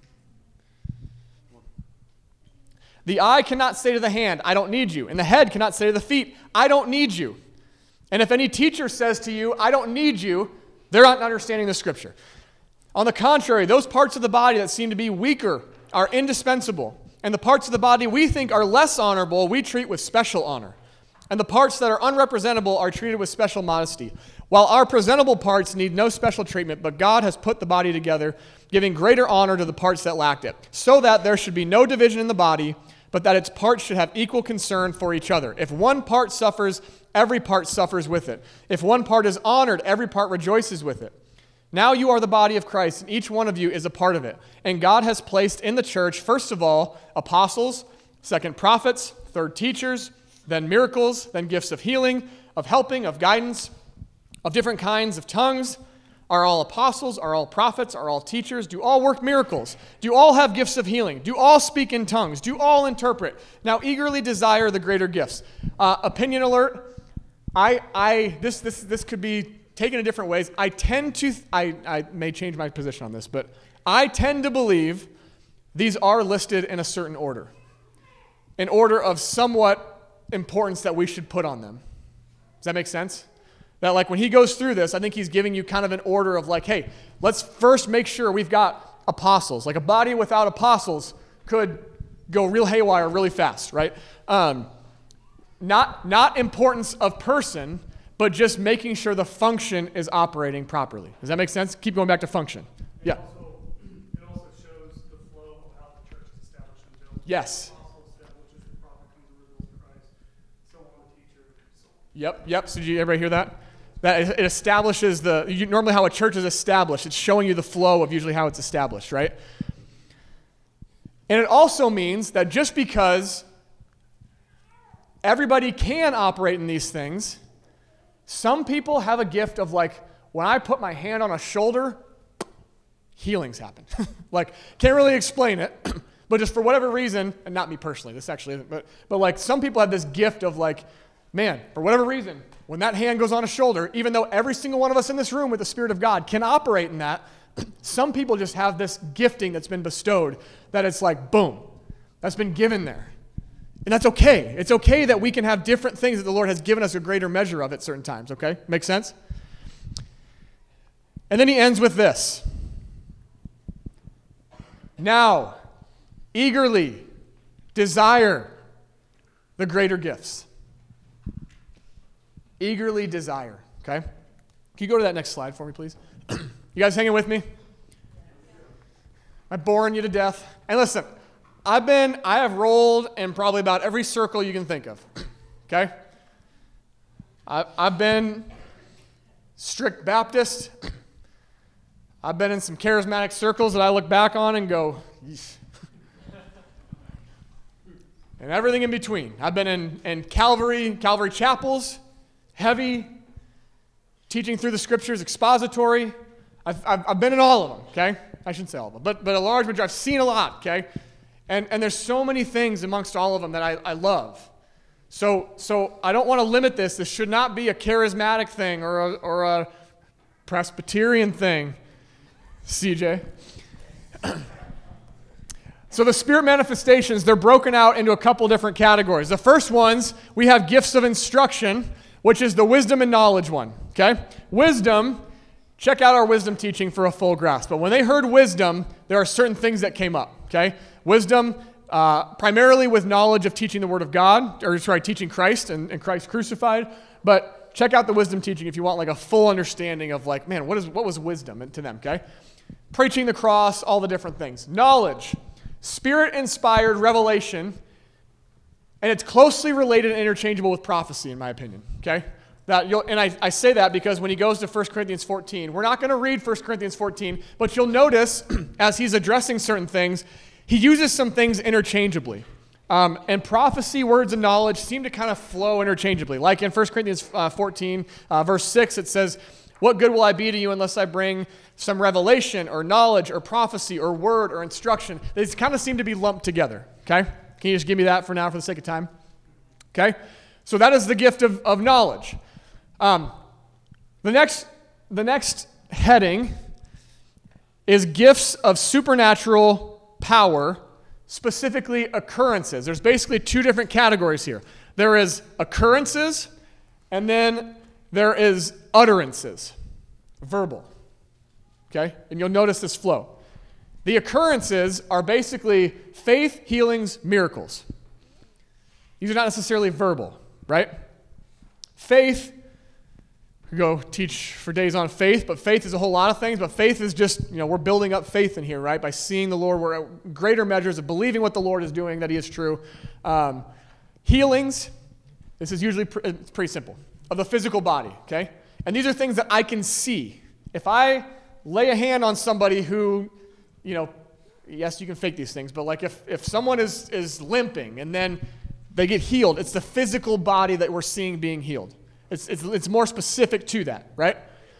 The eye cannot say to the hand, I don't need you. And the head cannot say to the feet, I don't need you. And if any teacher says to you, I don't need you, they're not understanding the scripture. On the contrary, those parts of the body that seem to be weaker are indispensable. And the parts of the body we think are less honorable, we treat with special honor. And the parts that are unrepresentable are treated with special modesty. While our presentable parts need no special treatment, but God has put the body together, giving greater honor to the parts that lacked it, so that there should be no division in the body, but that its parts should have equal concern for each other. If one part suffers, every part suffers with it. If one part is honored, every part rejoices with it. Now you are the body of Christ, and each one of you is a part of it. And God has placed in the church, first of all, apostles, second prophets, third teachers, then miracles, then gifts of healing, of helping, of guidance, of different kinds of tongues. Are all apostles? Are all prophets? Are all teachers? Do all work miracles? Do all have gifts of healing? Do all speak in tongues? Do all interpret? Now eagerly desire the greater gifts. Uh, opinion alert. I, I, this, this, this could be taken in different ways. I tend to, I, I may change my position on this, but I tend to believe these are listed in a certain order, in order of somewhat importance that we should put on them. Does that make sense? That like when he goes through this, I think he's giving you kind of an order of like, hey, let's first make sure we've got apostles. Like a body without apostles could go real haywire really fast, right? Um, not, not importance of person, but just making sure the function is operating properly. Does that make sense? Keep going back to function. It Yeah. Also, it also shows the flow of how the church is established and built. Yes. The apostle establishes the prophet comes to reveal Christ, so on the teacher, so on. Yep, yep. So did you everybody hear that? That it it establishes the, you, normally how a church is established, it's showing you the flow of usually how it's established, right? And it also means that just because everybody can operate in these things, some people have a gift of like, when I put my hand on a shoulder, healings happen. Like, can't really explain it, but just for whatever reason, and not me personally, this actually isn't, but, but like some people have this gift of like, man, for whatever reason, when that hand goes on a shoulder, even though every single one of us in this room with the Spirit of God can operate in that, some people just have this gifting that's been bestowed that it's like, boom, that's been given there. And that's okay. It's okay that we can have different things that the Lord has given us a greater measure of at certain times, okay? Make sense? And then he ends with this. Now, eagerly desire the greater gifts. Eagerly desire, okay? Can you go to that next slide for me, please? You guys hanging with me? Am I boring you to death? And listen, I've been, I have rolled in probably about every circle you can think of, okay? I, I've been strict Baptist. I've been in some charismatic circles that I look back on and go, yeesh. And everything in between. I've been in, in Calvary, Calvary chapels, heavy, teaching through the scriptures, expository. I've, I've, I've been in all of them, okay? I shouldn't say all of them, but, but a large majority. I've seen a lot, okay? And, and there's so many things amongst all of them that I, I love. So, so I don't want to limit this. This should not be a charismatic thing or a, or a Presbyterian thing, C J. So the Spirit manifestations, they're broken out into a couple different categories. The first ones, we have gifts of instruction, which is the wisdom and knowledge one, okay? Wisdom, check out our wisdom teaching for a full grasp. But when they heard wisdom, there are certain things that came up, okay? Wisdom, uh, primarily with knowledge of teaching the Word of God, or sorry, teaching Christ and, and Christ crucified. But check out the wisdom teaching if you want like a full understanding of like, man, what is what was wisdom to them, okay? Preaching the cross, all the different things. Knowledge, Spirit-inspired revelation, and it's closely related and interchangeable with prophecy, in my opinion, okay? That you'll, and I, I say that because when he goes to First Corinthians fourteen, we're not going to read First Corinthians fourteen, but you'll notice as he's addressing certain things, he uses some things interchangeably. Um, and prophecy, words, and knowledge seem to kind of flow interchangeably. Like in First Corinthians uh, fourteen, uh, verse six, it says, what good will I be to you unless I bring some revelation or knowledge or prophecy or word or instruction? They kind of seem to be lumped together, okay? Can you just give me that for now for the sake of time? Okay? So that is the gift of, of knowledge. Um, the next, the next heading is gifts of supernatural power, specifically occurrences. There's basically two different categories here. There is occurrences, and then there is utterances, verbal. Okay? And you'll notice this flow. The occurrences are basically faith, healings, miracles. These are not necessarily verbal, right? Faith, we could go teach for days on faith, but faith is a whole lot of things, but faith is just, you know, we're building up faith in here, right? By seeing the Lord, we're at greater measures of believing what the Lord is doing, that he is true. Um, healings, this is usually pr- it's pretty simple, of the physical body, okay? And these are things that I can see. If I lay a hand on somebody who, you know, yes, you can fake these things, but like if, if someone is, is limping and then they get healed, it's the physical body that we're seeing being healed. It's, it's, it's more specific to that, right?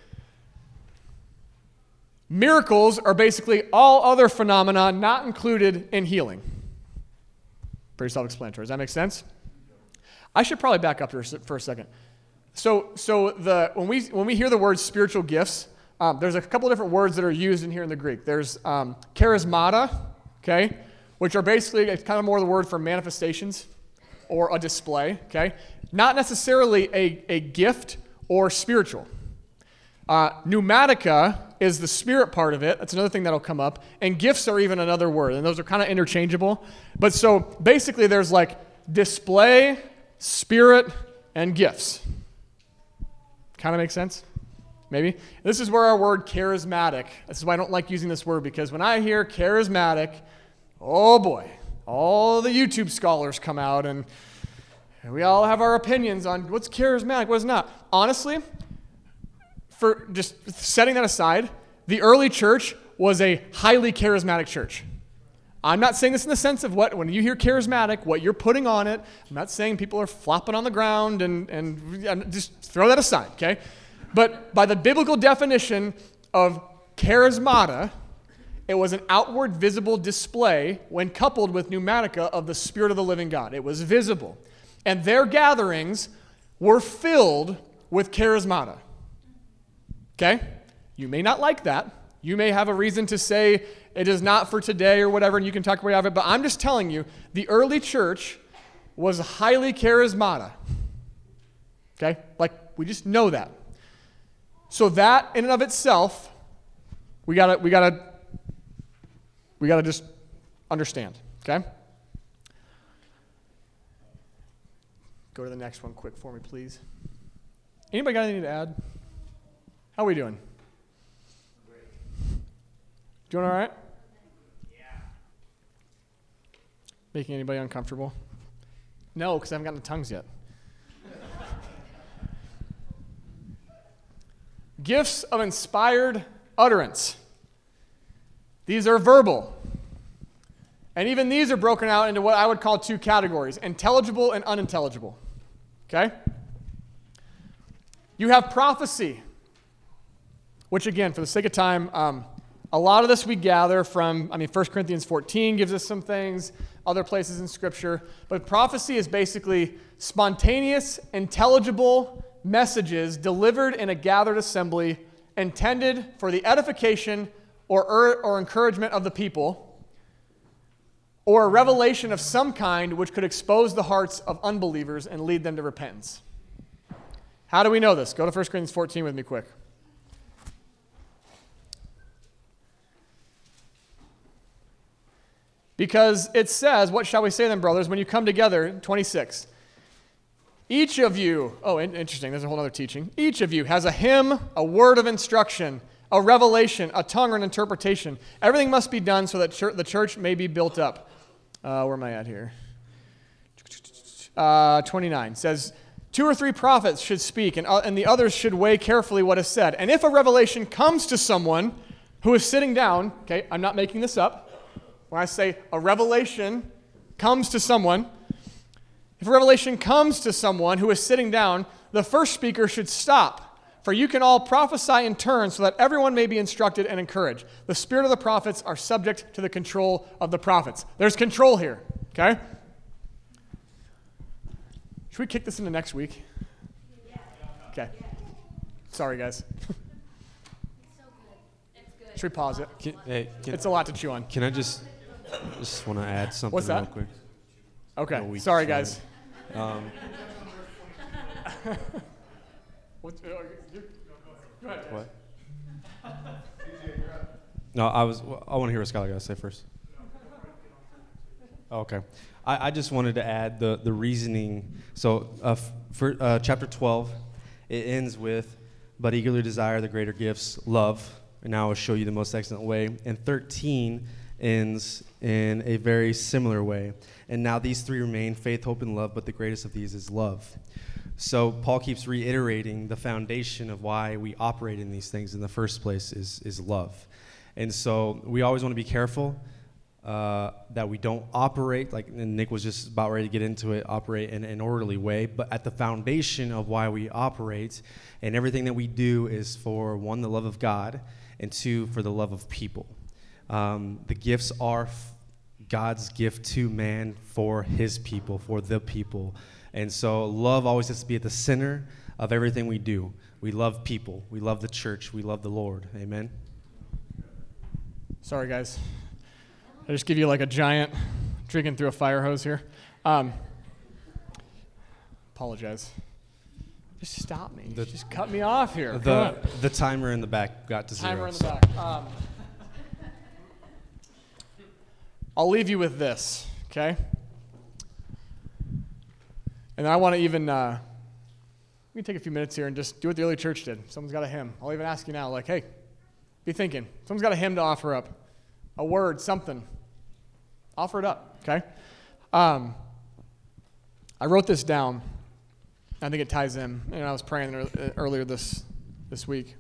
Miracles are basically all other phenomena not included in healing. Pretty self-explanatory. Does that make sense? I should probably back up here for a second. So, so the when we when we hear the word spiritual gifts, um, there's a couple different words that are used in here in the Greek. There's um, charismata, okay, which are basically it's kind of more the word for manifestations or a display, okay, not necessarily a, a gift or spiritual. Uh, pneumatica is the spirit part of it. That's another thing that'll come up. And gifts are even another word, and those are kind of interchangeable. But so basically there's like display, spirit, and gifts. Kind of makes sense? Maybe? This is where our word charismatic, this is why I don't like using this word, because when I hear charismatic, oh boy, all the YouTube scholars come out and we all have our opinions on what's charismatic, what's not. Honestly, for just setting that aside, the early church was a highly charismatic church. I'm not saying this in the sense of what, when you hear charismatic, what you're putting on it. I'm not saying people are flopping on the ground and, and just throw that aside, okay? But by the biblical definition of charismata, it was an outward visible display when coupled with pneumatica of the Spirit of the living God. It was visible. And their gatherings were filled with charismata. Okay? You may not like that. You may have a reason to say it is not for today or whatever, and you can talk about it out of it, but I'm just telling you, the early church was highly charismata. Okay? Like, we just know that. So that, in and of itself, we gotta, we gotta, we gotta just understand, okay? Go to the next one quick for me, please. Anybody got anything to add? How are we doing? Doing all right? Yeah. Making anybody uncomfortable? No, because I haven't gotten the tongues yet. Gifts of inspired utterance. These are verbal. And even these are broken out into what I would call two categories, intelligible and unintelligible. Okay? You have prophecy, which again, for the sake of time, um, a lot of this we gather from, I mean, First Corinthians fourteen gives us some things, other places in Scripture, but prophecy is basically spontaneous, intelligible messages delivered in a gathered assembly intended for the edification or, er, or encouragement of the people, or a revelation of some kind which could expose the hearts of unbelievers and lead them to repentance. How do we know this? Go to First Corinthians fourteen with me quick. Because it says, what shall we say then, brothers, when you come together, twenty-six. Each of you, oh, interesting, there's a whole other teaching. Each of you has a hymn, a word of instruction, a revelation, a tongue, or an interpretation. Everything must be done so that church, the church may be built up. Uh, where am I at here? Uh, twenty-nine says, two or three prophets should speak, and, uh, and the others should weigh carefully what is said. And if a revelation comes to someone who is sitting down, okay, I'm not making this up. When I say a revelation comes to someone, if a revelation comes to someone who is sitting down, the first speaker should stop. For you can all prophesy in turn so that everyone may be instructed and encouraged. The spirit of the prophets are subject to the control of the prophets. There's control here, okay? Should we kick this into next week? Yeah. Okay. Yeah. Sorry, guys. It's so good. It's good. Should we pause it? Can, hey, can, It's a lot to chew on. can I just just want to add something What's that? real quick? Okay. No, we Sorry, tried. guys. Um, What's, uh, you- go ahead. what? No, I was. I want to hear what Skylar got to say first. Oh, okay. I, I just wanted to add the, the reasoning. So uh, f- for uh, chapter twelve, it ends with, but eagerly desire the greater gifts, love, and now I'll show you the most excellent way. And thirteen ends in a very similar way. And now these three remain, faith, hope, and love, but the greatest of these is love. So Paul keeps reiterating the foundation of why we operate in these things in the first place is, is love. And so we always want to be careful uh, that we don't operate, like and Nick was just about ready to get into it, operate in an orderly way. But at the foundation of why we operate and everything that we do is for, one, the love of God, and two, for the love of people. Um, the gifts are f- God's gift to man for his people, for the people. And so love always has to be at the center of everything we do. We love people. We love the church. We love the Lord. Amen. Sorry, guys. I just give you like a giant drinking through a fire hose here. Um, apologize. Just stop me. The- just cut me off here. Come The on. the timer in the back got to zero. Timer in the back. Um, I'll leave you with this, okay? And I want to even, uh, we can take a few minutes here and just do what the early church did. Someone's got a hymn. I'll even ask you now, like, hey, be thinking. Someone's got a hymn to offer up, a word, something. Offer it up, okay? Um, I wrote this down. I think it ties in. And I was praying earlier this this week.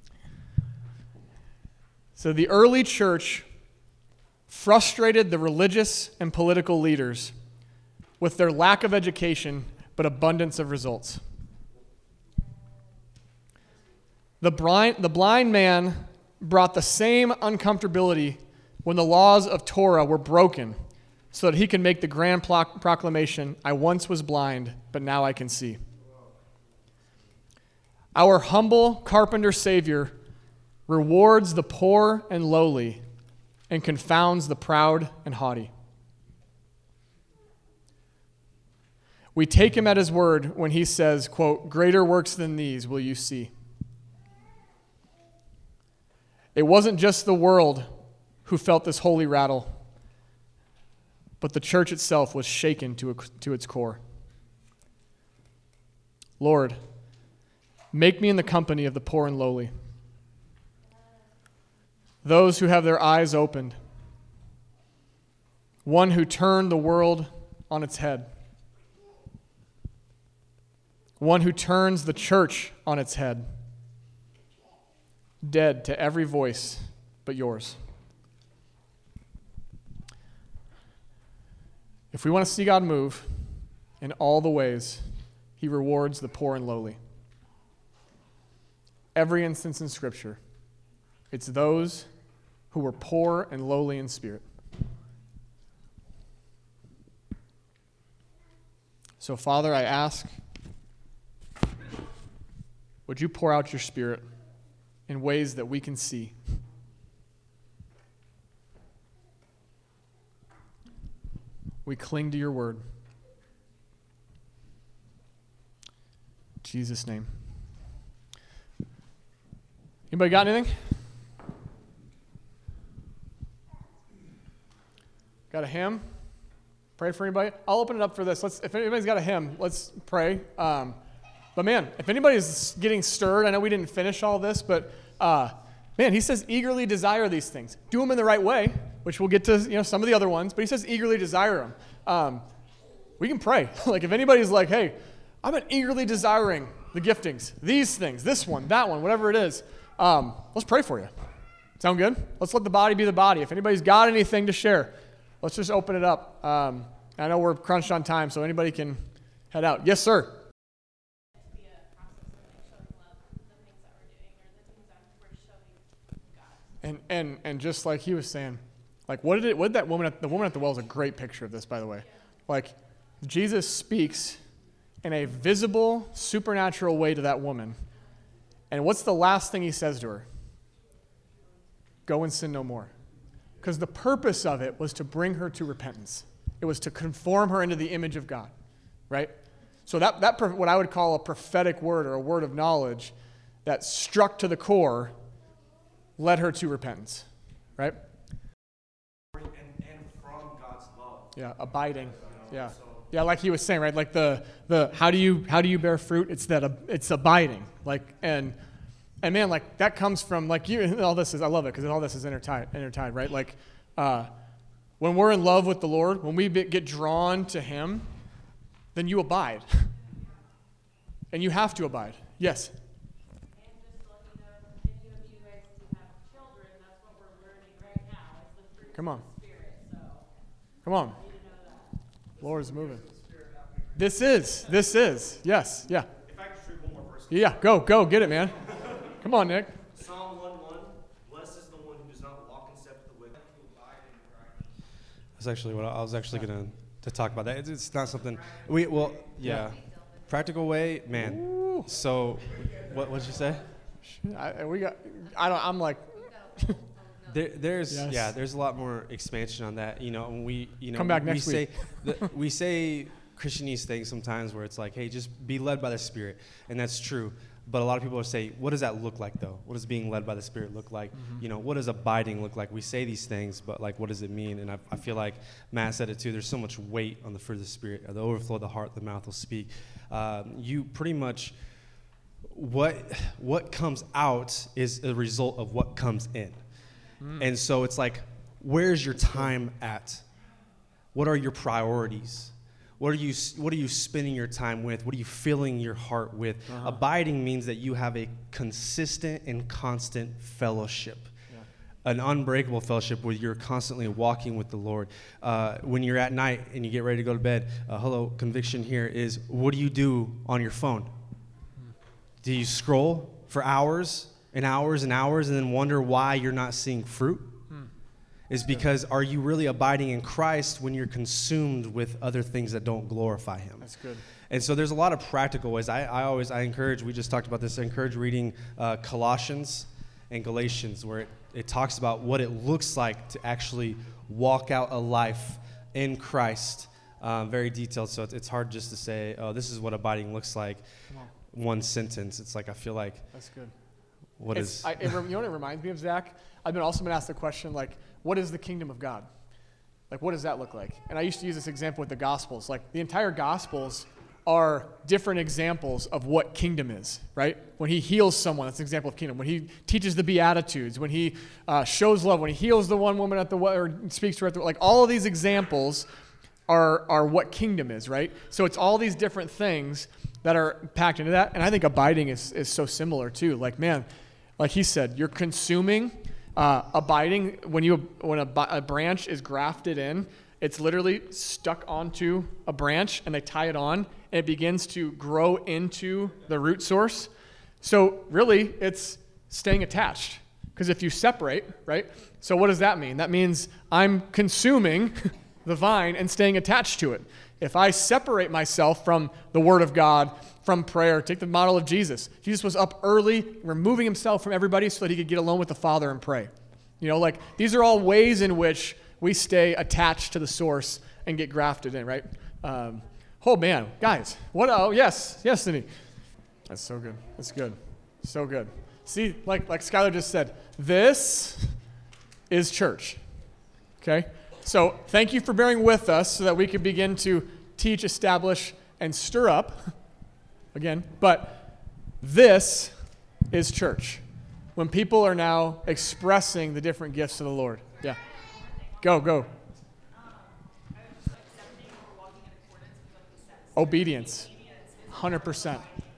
So the early church frustrated the religious and political leaders with their lack of education but abundance of results. The blind, the blind man brought the same uncomfortability when the laws of Torah were broken so that he can make the grand pro- proclamation, I once was blind, but now I can see. Our humble carpenter Savior rewards the poor and lowly and confounds the proud and haughty. We take him at his word when he says, quote, greater works than these will you see. It wasn't just the world who felt this holy rattle, but the church itself was shaken to, a, to its core. Lord, make me in the company of the poor and lowly, those who have their eyes opened, one who turned the world on its head, one who turns the church on its head, dead to every voice but yours. If we want to see God move in all the ways, he rewards the poor and lowly. Every instance in Scripture, it's those who were poor and lowly in spirit. So, Father, I ask, would you pour out your Spirit in ways that we can see? We cling to your word. In Jesus' name. Anybody got anything? Got a hymn? Pray for anybody? I'll open it up for this. Let's. If anybody's got a hymn, let's pray. Um, but man, if anybody's getting stirred, I know we didn't finish all this, but uh, man, he says eagerly desire these things. Do them in the right way, which we'll get to, you know, some of the other ones, but he says eagerly desire them. Um, we can pray. Like if anybody's like, hey, I've been eagerly desiring the giftings, these things, this one, that one, whatever it is, um, let's pray for you. Sound good? Let's let the body be the body. If anybody's got anything to share, let's just open it up. Um, I know we're crunched on time, so anybody can head out. Yes, sir. And and and just like he was saying, like what did it? What did that woman? At, the woman at the well is a great picture of this, by the way. Like Jesus speaks in a visible, supernatural way to that woman, and what's the last thing he says to her? go and sin no more. Because the purpose of it was to bring her to repentance. It was to conform her into the image of God, right? So that, that what I would call a prophetic word or a word of knowledge that struck to the core led her to repentance, right? And, and from God's love. Yeah, abiding. Yeah. Yeah, like he was saying, right? Like the the how do you how do you bear fruit? It's that uh, it's abiding. Like and and man, like that comes from like you. All this is I love it because all this is intertied, intertied, right? Like uh, when we're in love with the Lord, when we be, get drawn to Him, then you abide, and you have to abide. Yes. And just so you know, if any of you guys who have children, that's what we're learning right now. It's the fruit Come on. of the Spirit. So Come on. you need to know that. Lord is moving. This is. This is. Yes. Yeah. If I could just read one more verse. Yeah. Go. Go. Get it, man. Come on, Nick. Psalm one one, blessed is the one who does not walk in step with the wicked. That's actually what I, I was actually going to talk about. That it's, it's not something we well yeah, practical way, man. Ooh. So, what what did you say? I, we got. I don't. I'm like. There, there's Yes. yeah, there's a lot more expansion on that. You know, when we you know Come back we next say week. the, we say Christianese things sometimes where it's like, hey, just be led by the Spirit, and that's true. But a lot of people will say, what does that look like though? What does being led by the Spirit look like? Mm-hmm. You know, what does abiding look like? We say these things, but like, what does it mean? And I, I feel like Matt said it too. There's so much weight on the fruit of the Spirit. The overflow of the heart, the mouth will speak. Um, you pretty much what what comes out is a result of what comes in. And so it's like, where's your time at? What are your priorities? What are you What are you spending your time with? What are you filling your heart with? Uh-huh. Abiding means that you have a consistent and constant fellowship, Yeah. an unbreakable fellowship where you're constantly walking with the Lord. Uh, when you're at night and you get ready to go to bed, uh, hello, conviction here is, what do you do on your phone? Do you scroll for hours and hours and hours and then wonder why you're not seeing fruit? Hmm. Is because are you really abiding in Christ when you're consumed with other things that don't glorify Him? That's good. And so there's a lot of practical ways. I, I always, I encourage, we just talked about this, I encourage reading uh, Colossians and Galatians, where it, it talks about what it looks like to actually walk out a life in Christ. Um, very detailed, so it's, it's hard just to say, oh, this is what abiding looks like. Come on. One sentence. It's like, I feel like, That's good. what It's, is... I, it, rem- you know what it reminds me of, Zach? I've been also been asked the question, like, what is the kingdom of God? Like, what does that look like? And I used to use this example with the Gospels. Like, the entire Gospels are different examples of what kingdom is, right? When he heals someone, that's an example of kingdom. When he teaches the Beatitudes, when he uh, shows love, when he heals the one woman at the well, or speaks to her at the like all of these examples are are what kingdom is, right? So it's all these different things that are packed into that. And I think abiding is, is so similar too. Like, man, like he said, you're consuming, uh, abiding, when you when a, a branch is grafted in, it's literally stuck onto a branch and they tie it on and it begins to grow into the root source. So really, it's staying attached. Because if you separate, right? So what does that mean? That means I'm consuming the vine and staying attached to it. If I separate myself from the Word of God, from prayer, take the model of Jesus. Jesus was up early, removing himself from everybody so that he could get alone with the Father and pray. You know, like these are all ways in which we stay attached to the source and get grafted in, right? Um, oh, man. Guys, what? Oh, yes. Yes, Cindy. That's so good. That's good. So good. See, like like Skylar just said, this is church, okay? So thank you for bearing with us so that we can begin to teach, establish, and stir up, again, but this is church. When people are now expressing the different gifts of the Lord. Yeah. Go, go. Obedience. one hundred percent.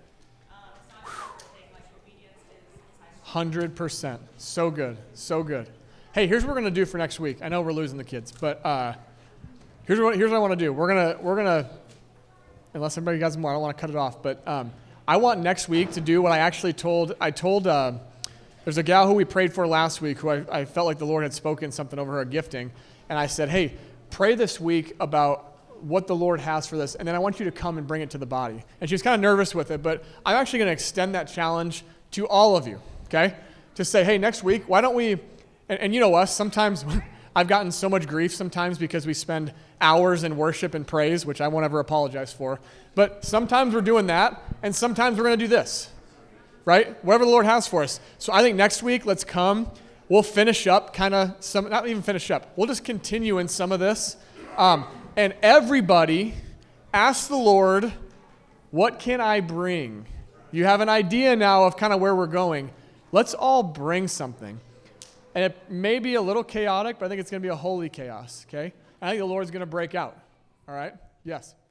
one hundred percent. So good. So good. Hey, here's what we're going to do for next week. I know we're losing the kids, but uh, here's what here's what I want to do. We're going to we're going to unless everybody has more, I don't want to cut it off, but um, I want next week to do what I actually told I told uh, there's a gal who we prayed for last week who I, I felt like the Lord had spoken something over her gifting, and I said, "Hey, pray this week about what the Lord has for this, and then I want you to come and bring it to the body." And she was kind of nervous with it, but I'm actually going to extend that challenge to all of you, okay? To say, hey, next week, why don't we, And, and you know us, sometimes I've gotten so much grief sometimes because we spend hours in worship and praise, which I won't ever apologize for. But sometimes we're doing that, and sometimes we're going to do this, right? Whatever the Lord has for us. So I think next week, let's come. We'll finish up kind of some, not even finish up. We'll just continue in some of this. Um, and everybody ask the Lord, what can I bring? You have an idea now of kind of where we're going. Let's all bring something. And it may be a little chaotic, but I think it's going to be a holy chaos, okay? I think the Lord's going to break out, all right? Yes?